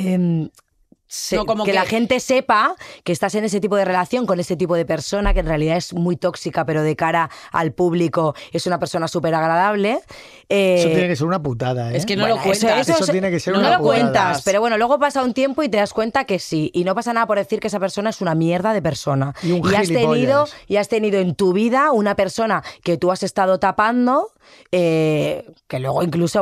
C: No, como
E: que la gente sepa que estás en ese tipo de relación con ese tipo de persona que en realidad es muy tóxica, pero de cara al público es una persona súper agradable.
D: Eso tiene que ser una putada, ¿eh?
C: Es que no
E: Bueno,
C: lo cuentas.
D: Eso tiene que ser
E: no
D: una
E: lo
D: putada.
E: cuentas, pero bueno, luego pasa un tiempo y te das cuenta que sí. Y no pasa nada por decir que esa persona es una mierda de persona.
D: Y un
E: has tenido,
D: gilipollas.
E: y has tenido en tu vida una persona que tú has estado tapando, que luego incluso,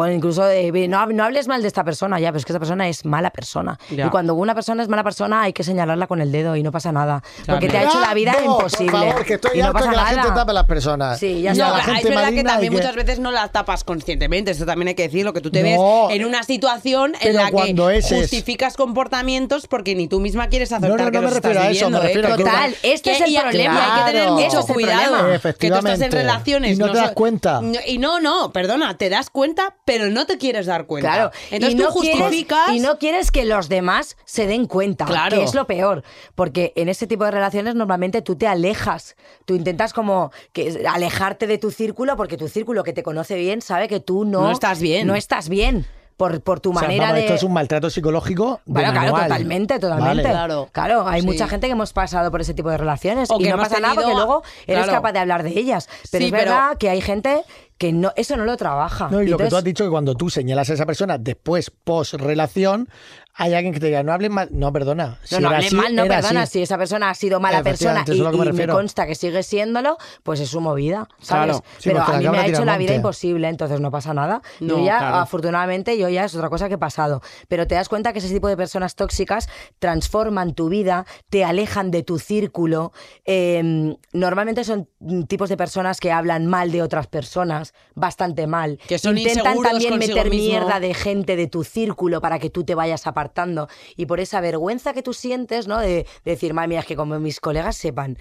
E: no hables mal de esta persona, ya, pero es que esta persona es mala persona.
C: Ya.
E: Y cuando una persona es mala persona hay que señalarla con el dedo y no pasa nada.
C: Claro.
E: Porque te ha hecho la vida
D: Bravo,
E: imposible.
D: Por favor, que estoy
E: y no
D: harto
E: pasa
D: que la
E: nada.
D: gente tape a las personas.
E: Sí, ya
D: Y a
C: No,
D: la
E: está.
D: gente
C: es verdad que
D: maligna
C: también
D: hay
C: muchas veces no la tapas conscientemente. Esto también hay que decirlo, que tú te
D: No.
C: ves en una situación en
D: Pero
C: la que
D: cuando es
C: justificas comportamientos porque ni tú misma quieres aceptar
D: No, no
C: que
D: me
C: los
D: refiero
C: estás
D: a eso, me
C: viviendo,
D: refiero a que
E: Total, este es el problema.
C: Y hay que tener
D: Claro.
C: mucho
E: Ese es el
C: cuidado.
E: problema.
C: Que tú estás en
D: Efectivamente.
C: relaciones.
D: Y no te das cuenta.
C: No, perdona, te das cuenta, pero no te quieres dar cuenta.
E: Claro,
C: Entonces
E: y
C: tú justificas.
E: y no quieres que los demás se den cuenta,
C: Claro.
E: que es lo peor, porque en ese tipo de relaciones normalmente tú te alejas, tú intentas como que alejarte de tu círculo porque tu círculo que te conoce bien sabe que tú
C: No estás bien.
E: no estás bien por tu
D: O sea,
E: manera
D: vamos,
E: de...
D: esto es un maltrato psicológico de
E: Bueno, claro,
D: manual.
E: totalmente.
D: Vale.
E: Claro, hay
C: Sí.
E: mucha gente que hemos pasado por ese tipo de relaciones
C: O
E: y
C: que
E: no
C: hemos
E: pasa nada porque
C: tenido-
E: luego eres
C: claro.
E: capaz de hablar de ellas. Pero
C: Sí,
E: es
C: pero-
E: verdad que hay gente que no, eso no lo trabaja.
D: No, y lo que tú
E: Entonces,
D: has dicho, que cuando tú señalas a esa persona después, post-relación, hay alguien que te diga, no hables mal. No, perdona. Si
E: No, no
D: era
E: hable
D: así,
E: mal, no,
D: era
E: perdona.
D: así.
E: Si esa persona ha sido mala persona
D: Efectivamente, eso es lo que me
E: y me
D: refiero.
E: consta que sigue siéndolo, pues es su movida, ¿sabes?
C: Claro.
D: Sí,
E: Pero
D: porque
E: a
D: la
E: mí
D: cabra
E: me ha
D: tira
E: hecho
D: al
E: la vida
D: monte.
E: imposible, entonces no pasa nada.
C: No,
E: Yo ya,
C: claro.
E: afortunadamente, yo ya es otra cosa que he pasado. Pero te das cuenta que ese tipo de personas tóxicas transforman tu vida, te alejan de tu círculo. Normalmente son tipos de personas que hablan mal de otras personas, bastante mal.
C: Que son
E: Intentan
C: inseguros
E: también
C: consigo
E: meter
C: mismo.
E: mierda de gente de tu círculo para que tú te vayas apartando. Y por esa vergüenza que tú sientes, ¿no? De decir, madre mía, es que como mis colegas sepan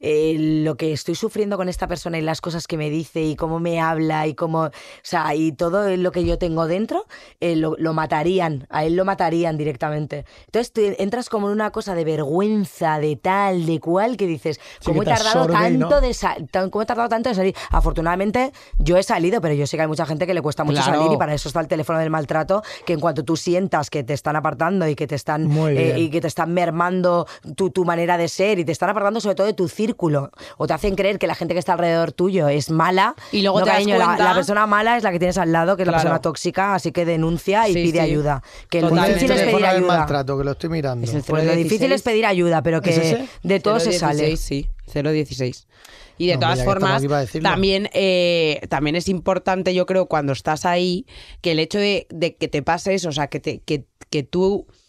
E: lo que estoy sufriendo con esta persona y las cosas que me dice y cómo me habla y cómo, o sea, y todo lo que yo tengo dentro, lo matarían, a él lo matarían directamente. Entonces tú entras como en una cosa de vergüenza, de tal, de cual, que dices,
D: Sí,
E: ¿cómo
D: que
E: he
D: te
E: tardado
D: absorbe,
E: tanto
D: ¿no?
E: cómo he tardado tanto de salir? Afortunadamente yo he salido, pero yo sé que hay mucha gente que le cuesta mucho
C: Claro.
E: salir y para eso está el teléfono del maltrato, que en cuanto tú sientas que te están apartando y que te están
D: Muy bien.
E: y que te están mermando tu manera de ser y te están apartando sobre todo de tu círculo o te hacen creer que la gente que está alrededor tuyo es mala.
C: Y luego
E: no,
C: te das
E: cariño,
C: cuenta-
E: la persona mala es la que tienes al lado, que es la
C: Claro.
E: persona tóxica, así que denuncia y
C: Sí,
E: pide
C: sí.
E: ayuda. Que lo
C: Totalmente.
E: difícil es
D: Teléfono
E: pedir
D: del
E: ayuda.
D: maltrato, que lo estoy mirando.
C: Es el
E: Pues lo
C: 016.
E: difícil es pedir ayuda, pero
D: ¿Es
E: que
D: ese?
E: de todo se
C: 016,
E: sale.
C: Sí, 016. Y de
D: No,
C: todas
D: mira, que estamos
C: formas,
D: aquí para decirlo.
C: también es importante, yo creo, cuando estás ahí, que el hecho de que te pase eso, o sea, que tú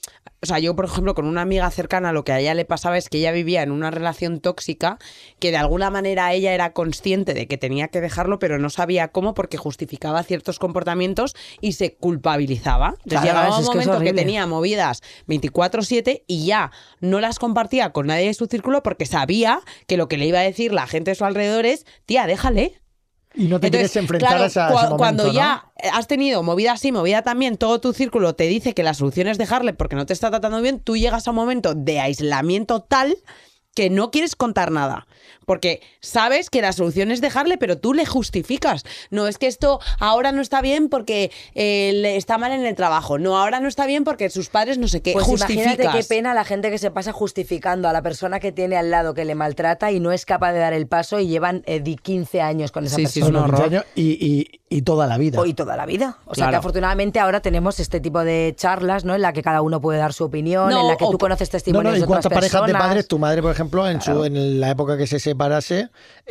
C: O sea, yo, por ejemplo, con una amiga cercana, lo que a ella le pasaba es que ella vivía en una relación tóxica que de alguna manera ella era consciente de que tenía que dejarlo, pero no sabía cómo porque justificaba ciertos comportamientos y se culpabilizaba. Entonces
E: Claro,
C: llegaba
E: es
C: un
E: que es
C: momento que
E: horrible.
C: tenía movidas 24/7 y ya no las compartía con nadie de su círculo porque sabía que lo que le iba a decir la gente de su alrededor es, tía, déjale.
D: Y no te quieres enfrentar
C: claro,
D: a ese momento,
C: cuando
D: ¿no?
C: ya has tenido movida así, movida también, todo tu círculo te dice que la solución es dejarle porque no te está tratando bien, tú llegas a un momento de aislamiento tal que no quieres contar nada. Porque sabes que la solución es dejarle, pero tú le justificas. No, es que esto ahora no está bien porque le está mal en el trabajo. No, ahora no está bien porque sus padres no sé qué.
E: Pues
C: Justificas.
E: imagínate qué pena la gente que se pasa justificando a la persona que tiene al lado que le maltrata y no es capaz de dar el paso y llevan 15 años con esa
C: Sí, sí,
E: persona.
C: es un horror.
D: 15 años y toda la vida.
E: Y toda la vida. O sea
C: Claro.
E: que afortunadamente ahora tenemos este tipo de charlas, ¿no? En la que cada uno puede dar su opinión,
C: No,
E: en la que
C: o-
E: tú conoces
D: No,
E: testimonios
D: no, ¿y
E: de otras
D: cuántas parejas
E: personas?
D: de padres? Tu madre, por ejemplo, en la época que se separase,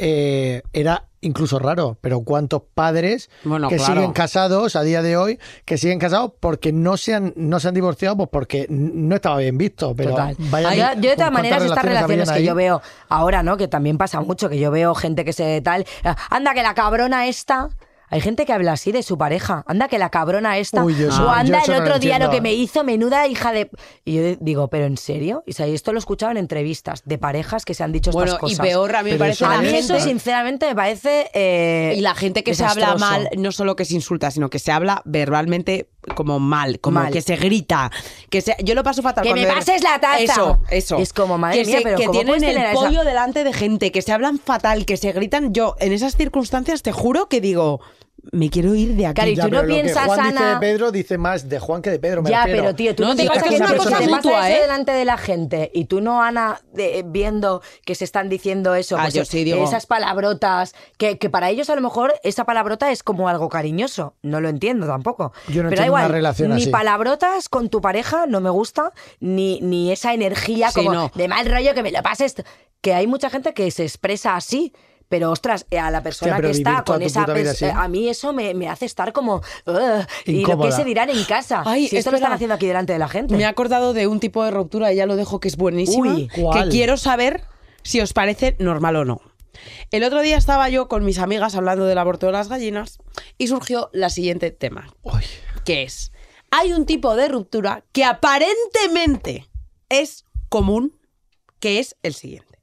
D: era incluso raro, pero ¿cuántos padres
C: Bueno,
D: que
C: claro.
D: siguen casados a día de hoy, que siguen casados porque no se han divorciado, pues porque no estaba bien visto? Pero
E: Total.
D: vaya,
E: Yo de todas
D: ¿cuántas
E: maneras, estas relaciones que
D: habían
E: yo
D: ahí?
E: veo ahora, ¿no? Que también pasa mucho, que yo veo gente que se tal, anda que la cabrona esta. Hay gente que habla así de su pareja. Anda que la cabrona esta.
D: Uy, yo eso-
E: o
D: yo
E: anda
D: eso
E: el
D: no lo
E: otro día
D: entiendo.
E: lo que me hizo, menuda hija de... Y yo digo, ¿pero en serio? Y esto lo he escuchado en entrevistas de parejas que se han dicho
C: Bueno,
E: estas
C: y
E: cosas.
C: peor, a mí me
D: Pero
C: parece
D: eso
C: la
E: A mí
C: gente...
E: eso, sinceramente, me parece
C: Y la gente que se habla
E: desastroso.
C: mal, no solo que se insulta, sino que se habla verbalmente como mal, como
E: Mal.
C: que se grita, yo lo paso fatal.
E: ¡Que
C: cuando
E: me pases la taza!
C: Eso.
E: Es como, madre
C: que
E: mía, pero
C: que
E: ¿cómo
C: tienen
E: puedes
C: el
E: tener a esa-
C: pollo delante de gente, que se hablan fatal, que se gritan. Yo, en esas circunstancias, te juro que digo, me quiero ir de aquí.
E: Claro, y
D: Ya,
E: tú no
D: pero lo que
E: piensas,
D: Juan dice
E: Ana-
D: de Pedro dice más de Juan que de Pedro, me
E: Ya,
D: refiero.
E: pero tío, tú
C: No,
E: no te
C: digo,
E: crees
C: es que
E: que
C: es una cosa
E: te
C: mutua,
E: pasa eso
C: ¿eh?
E: delante de la gente y tú no, Ana, viendo que se están diciendo eso, pues
C: yo sí digo.
E: esas palabrotas, que para ellos a lo mejor esa palabrota es como algo cariñoso. No lo entiendo tampoco.
D: Yo no
E: Pero da
D: entiendo una
E: igual,
D: relación
E: ni
D: así.
E: palabrotas con tu pareja no me gusta, ni esa energía
C: Sí,
E: como
C: no.
E: de mal rollo que me lo pases. Que hay mucha gente que se expresa así. Pero ostras, a la persona
D: Hostia, pero
E: que está
D: vivir toda
E: con
D: tu
E: esa
D: puta vida así.
E: a mí eso me hace estar como y lo
D: Incómoda.
E: que se dirán en casa.
C: Ay,
E: si esto lo
C: espera.
E: están haciendo aquí delante de la gente.
C: Me he acordado de un tipo de ruptura, y ya lo dejo, que es buenísima,
E: Uy,
D: ¿cuál?
C: que quiero saber si os parece normal o no. El otro día estaba yo con mis amigas hablando del aborto de las gallinas y surgió la siguiente tema,
D: Uy.
C: que es, hay un tipo de ruptura que aparentemente es común, que es el siguiente,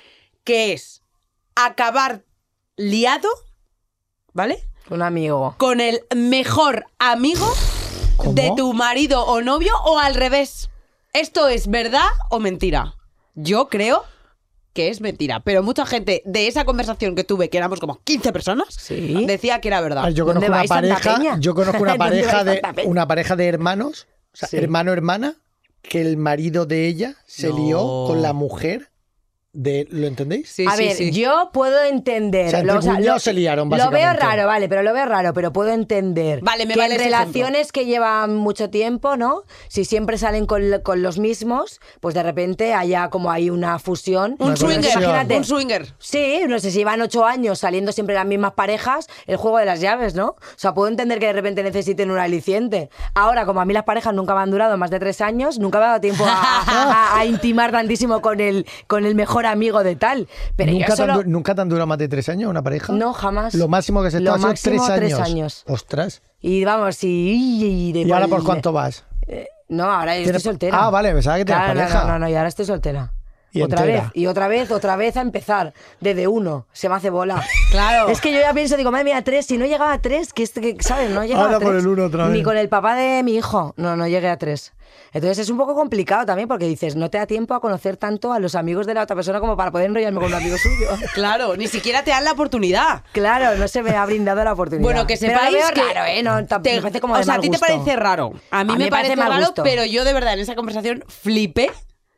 C: que es acabar liado, ¿vale?,
E: Un amigo.
C: con el mejor amigo
D: ¿Cómo?
C: de tu marido o novio, o al revés. ¿Esto es verdad o mentira? Yo creo que es mentira, pero mucha gente de esa conversación que tuve, que éramos como 15 personas,
E: Sí.
C: decía que era verdad.
D: Yo
E: ¿Dónde
D: conozco una
E: vais, tanta
D: pareja,
E: peña?
D: yo conozco una
E: ¿Dónde
D: pareja
E: vais, tanta peña?
D: de hermanos, o sea,
E: Sí.
D: hermano-hermana, que el marido de ella se
C: No.
D: lió con la mujer de, ¿lo entendéis?
C: Sí,
E: A
C: sí,
E: ver,
C: sí.
E: yo puedo entender.
D: O sea, entre cuñados se liaron,
E: Lo veo
D: básicamente.
E: raro, vale, pero lo veo raro, pero puedo entender.
C: Vale, me
E: que
C: vale
E: en
C: ese
E: relaciones que llevan mucho tiempo, ¿no? Si siempre salen con los mismos, pues de repente haya como hay una fusión.
C: Un
D: Una
C: swinger,
D: conexión.
E: Imagínate.
C: un swinger.
E: Sí, no sé si llevan 8 años saliendo siempre las mismas parejas, el juego de las llaves, ¿no? O sea, puedo entender que de repente necesiten un aliciente. Ahora, como a mí las parejas nunca me han durado más de 3 años, nunca me ha dado tiempo a intimar tantísimo con el mejor amigo de tal. Pero
D: ¿Nunca,
E: yo solo...
D: ¿Nunca te han durado más de 3 años una pareja?
E: No, jamás.
D: Lo máximo que se
E: Lo
D: está ha sido
E: máximo,
D: 3
E: 3
D: años.
E: años.
D: Ostras.
E: Y vamos,
D: ¿Y ahora por cuánto vas?
E: No, ahora yo estoy
D: ¿Tienes-
E: soltera.
D: Ah, vale, pensaba que tenías
E: Claro,
D: pareja.
E: No, y ahora estoy soltera.
D: Y
E: otra
D: entera.
E: vez, otra vez a empezar. Desde 1, se me hace bola.
C: Claro.
E: Es que yo ya pienso, digo, madre mía, 3, si no llegaba a 3, ¿sabes? No llegaba
D: Ahora
E: a 3.
D: por el 1 otra vez.
E: Ni con el papá de mi hijo. No llegué a 3. Entonces es un poco complicado también porque dices, no te da tiempo a conocer tanto a los amigos de la otra persona como para poder enrollarme con un amigo suyo.
C: Claro, ni siquiera te dan la oportunidad.
E: Claro, no se me ha brindado la oportunidad.
C: Bueno, que
E: Pero
C: sepáis
E: lo veo
C: que
E: raro, ¿eh? No, me parece como
C: o
E: de
C: sea,
E: mal
C: a ti te
E: gusto.
C: parece raro. A mí me parece
E: mal
C: raro,
E: gusto.
C: pero yo de verdad en esa conversación flipé.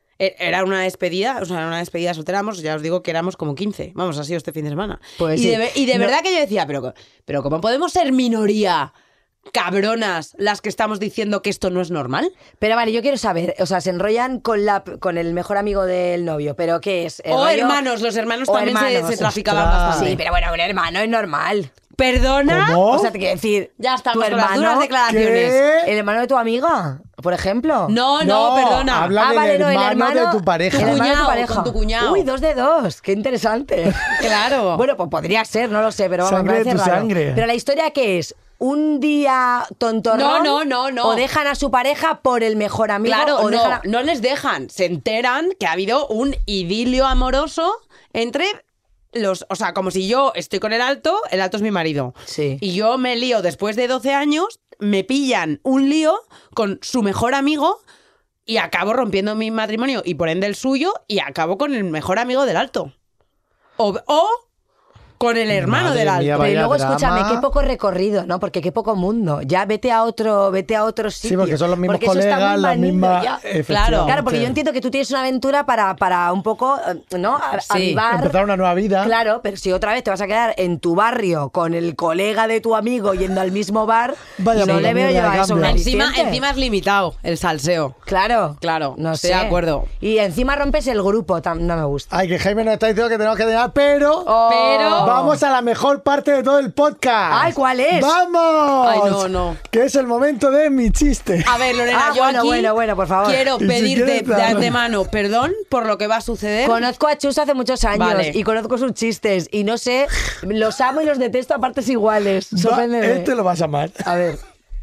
C: Era una despedida, o sea, era una despedida soltera, ya os digo que éramos como 15. Vamos, ha sido este fin de semana.
E: Pues
C: y
E: sí.
C: de
E: No.
C: verdad que yo decía, pero ¿cómo podemos ser minoría, cabronas, las que estamos diciendo que esto no es normal?
E: Pero vale, yo quiero saber, o sea, se enrollan con el mejor amigo del novio, pero ¿qué es? ¿El
C: O
E: rollo?
C: hermanos, los hermanos
E: O
C: también
E: hermanos.
C: se traficaban
D: Ostras.
C: bastante.
E: Sí, pero bueno, un hermano es normal.
C: ¿Perdona?
D: ¿Cómo?
E: O sea, te quiero decir,
C: Ya estamos
E: tu
C: con las
E: hermano,
C: duras declaraciones.
D: ¿Qué?
E: ¿el hermano de tu amiga? por ejemplo.
C: No, perdona.
D: Habla del
E: vale, no, el
D: hermano de
E: hermano-
D: tu pareja.
E: El hermano de tu
C: cuñado,
E: pareja.
C: con tu cuñado.
E: Uy, 2 de 2. Qué interesante.
C: Claro.
E: Bueno, pues podría ser, no lo sé, pero vamos,
D: Sangre
E: me
D: de
E: parece
D: tu
E: raro.
D: sangre.
E: Pero la historia, ¿qué es? ¿Un día tontorrón?
C: No.
E: ¿O dejan a su pareja por el mejor amigo?
C: Claro,
E: o dejan a-
C: no les dejan. Se enteran que ha habido un idilio amoroso entre los... O sea, como si yo estoy con el alto es mi marido.
E: Sí.
C: Y yo me lío después de 12 años, me pillan un lío con su mejor amigo y acabo rompiendo mi matrimonio y por ende el suyo y acabo con el mejor amigo del alto. O con el hermano
D: Madre
C: del alto.
D: mía,
E: Pero
D: vaya
E: luego escúchame,
D: drama.
E: qué poco recorrido, ¿no? Porque qué poco mundo. Ya vete a otro sitio.
D: Sí, porque son los mismos
E: Porque eso está
D: colegas,
E: muy
D: las
E: manido
D: mismas...
E: ya.
D: efectivamente.
E: Claro, porque yo entiendo que tú tienes una aventura para un poco, ¿no? Avivar.
D: Empezar una nueva vida.
E: Claro, pero si otra vez te vas a quedar en tu barrio con el colega de tu amigo yendo al mismo bar,
D: Vaya
E: no
D: puta
E: le veo
D: mierda
E: yo
D: de
E: a eso un
D: cambio.
E: aliciente.
C: Encima es limitado el salseo.
E: Claro.
C: Claro,
E: No
C: estoy
E: sé.
C: de acuerdo.
E: Y encima rompes el grupo, no me gusta.
D: Ay, que Jaime nos está diciendo que tenemos que dejar, pero...
C: Pero-
D: Vamos a la mejor parte de todo el podcast.
E: Ay, ¿cuál es?
D: ¡Vamos!
C: Ay, no.
D: Que es el momento de mi chiste.
C: A ver, Lorena,
E: Ah,
C: yo
E: bueno,
C: aquí
E: bueno, por favor.
C: quiero
D: Y si
C: pedirte
D: quieres,
C: de
D: claro.
C: antemano perdón por lo que va a suceder.
E: Conozco a Chus hace muchos años
C: Vale.
E: y conozco sus chistes y no sé, los amo y los detesto a partes iguales. Sorpréndeme.
D: Este lo vas a amar.
E: A ver.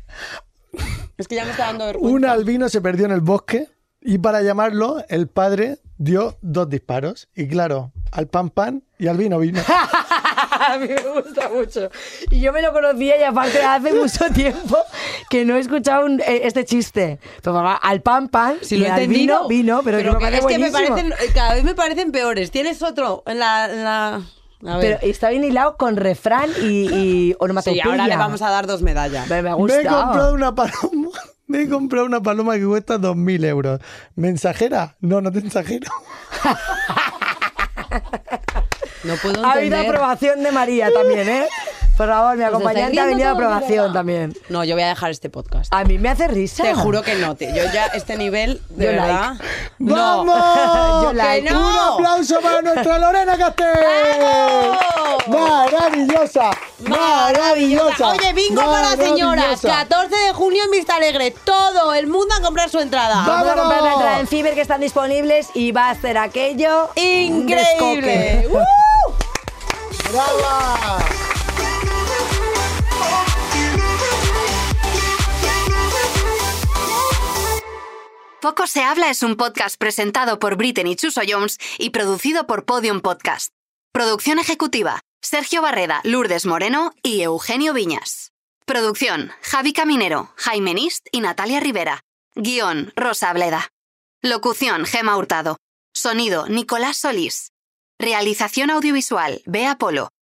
C: Es que ya me está dando vergüenza.
D: Un albino se perdió en el bosque y para llamarlo, el padre dio 2 disparos. Y claro, al pan y al vino.
E: A mí me gusta mucho. Y yo me lo conocía y aparte hace mucho tiempo que no he escuchado este chiste. Pero mamá, al pan,
C: Si
E: y
C: lo he
E: al
C: entendido.
E: vino, pero que me parece
C: es que me
E: buenísimo.
C: parecen, cada vez me parecen peores. ¿Tienes otro en la... A
E: Pero
C: ver.
E: está bien hilado con refrán y
C: Sí,
E: onomatopeya.
C: ahora le vamos a dar 2 medallas.
E: Me
D: Me he
E: gusta.
D: comprado una paloma. Me he comprado una paloma que cuesta 2.000 euros. ¿Mensajera? No, no te mensajero.
C: No puedo
E: Ha habido
C: entender.
E: aprobación de María también, ¿eh? Por favor, mi acompañante ha
C: riendo
E: venido a
C: todos,
E: aprobación
C: ¿verdad?
E: también.
C: No, yo voy a dejar este podcast.
E: A mí me hace risa.
C: Te juro que no. Yo ya este nivel, de
E: Yo
C: verdad... No.
D: ¡Vamos!
E: Yo like.
C: ¡Que no!
D: ¡Un aplauso para nuestra Lorena Castell! ¡Maravillosa! ¡Maravillosa!
C: Oye, bingo para señoras. 14 de junio en Vista Alegre. Todo el mundo a comprar su entrada.
E: Vamos a
D: ¡Vámonos!
E: comprar la entrada en Fiverr que están disponibles y va a ser aquello un
C: ¡Increíble!
E: descoque.
D: ¡Brava!
B: Poco se habla es un podcast presentado por Britten y Chuso Jones y producido por Podium Podcast. Producción ejecutiva: Sergio Barreda, Lourdes Moreno y Eugenio Viñas. Producción: Javi Caminero, Jaime Nist y Natalia Rivera. Guión: Rosa Bleda. Locución: Gema Hurtado. Sonido: Nicolás Solís. Realización audiovisual: Bea Polo.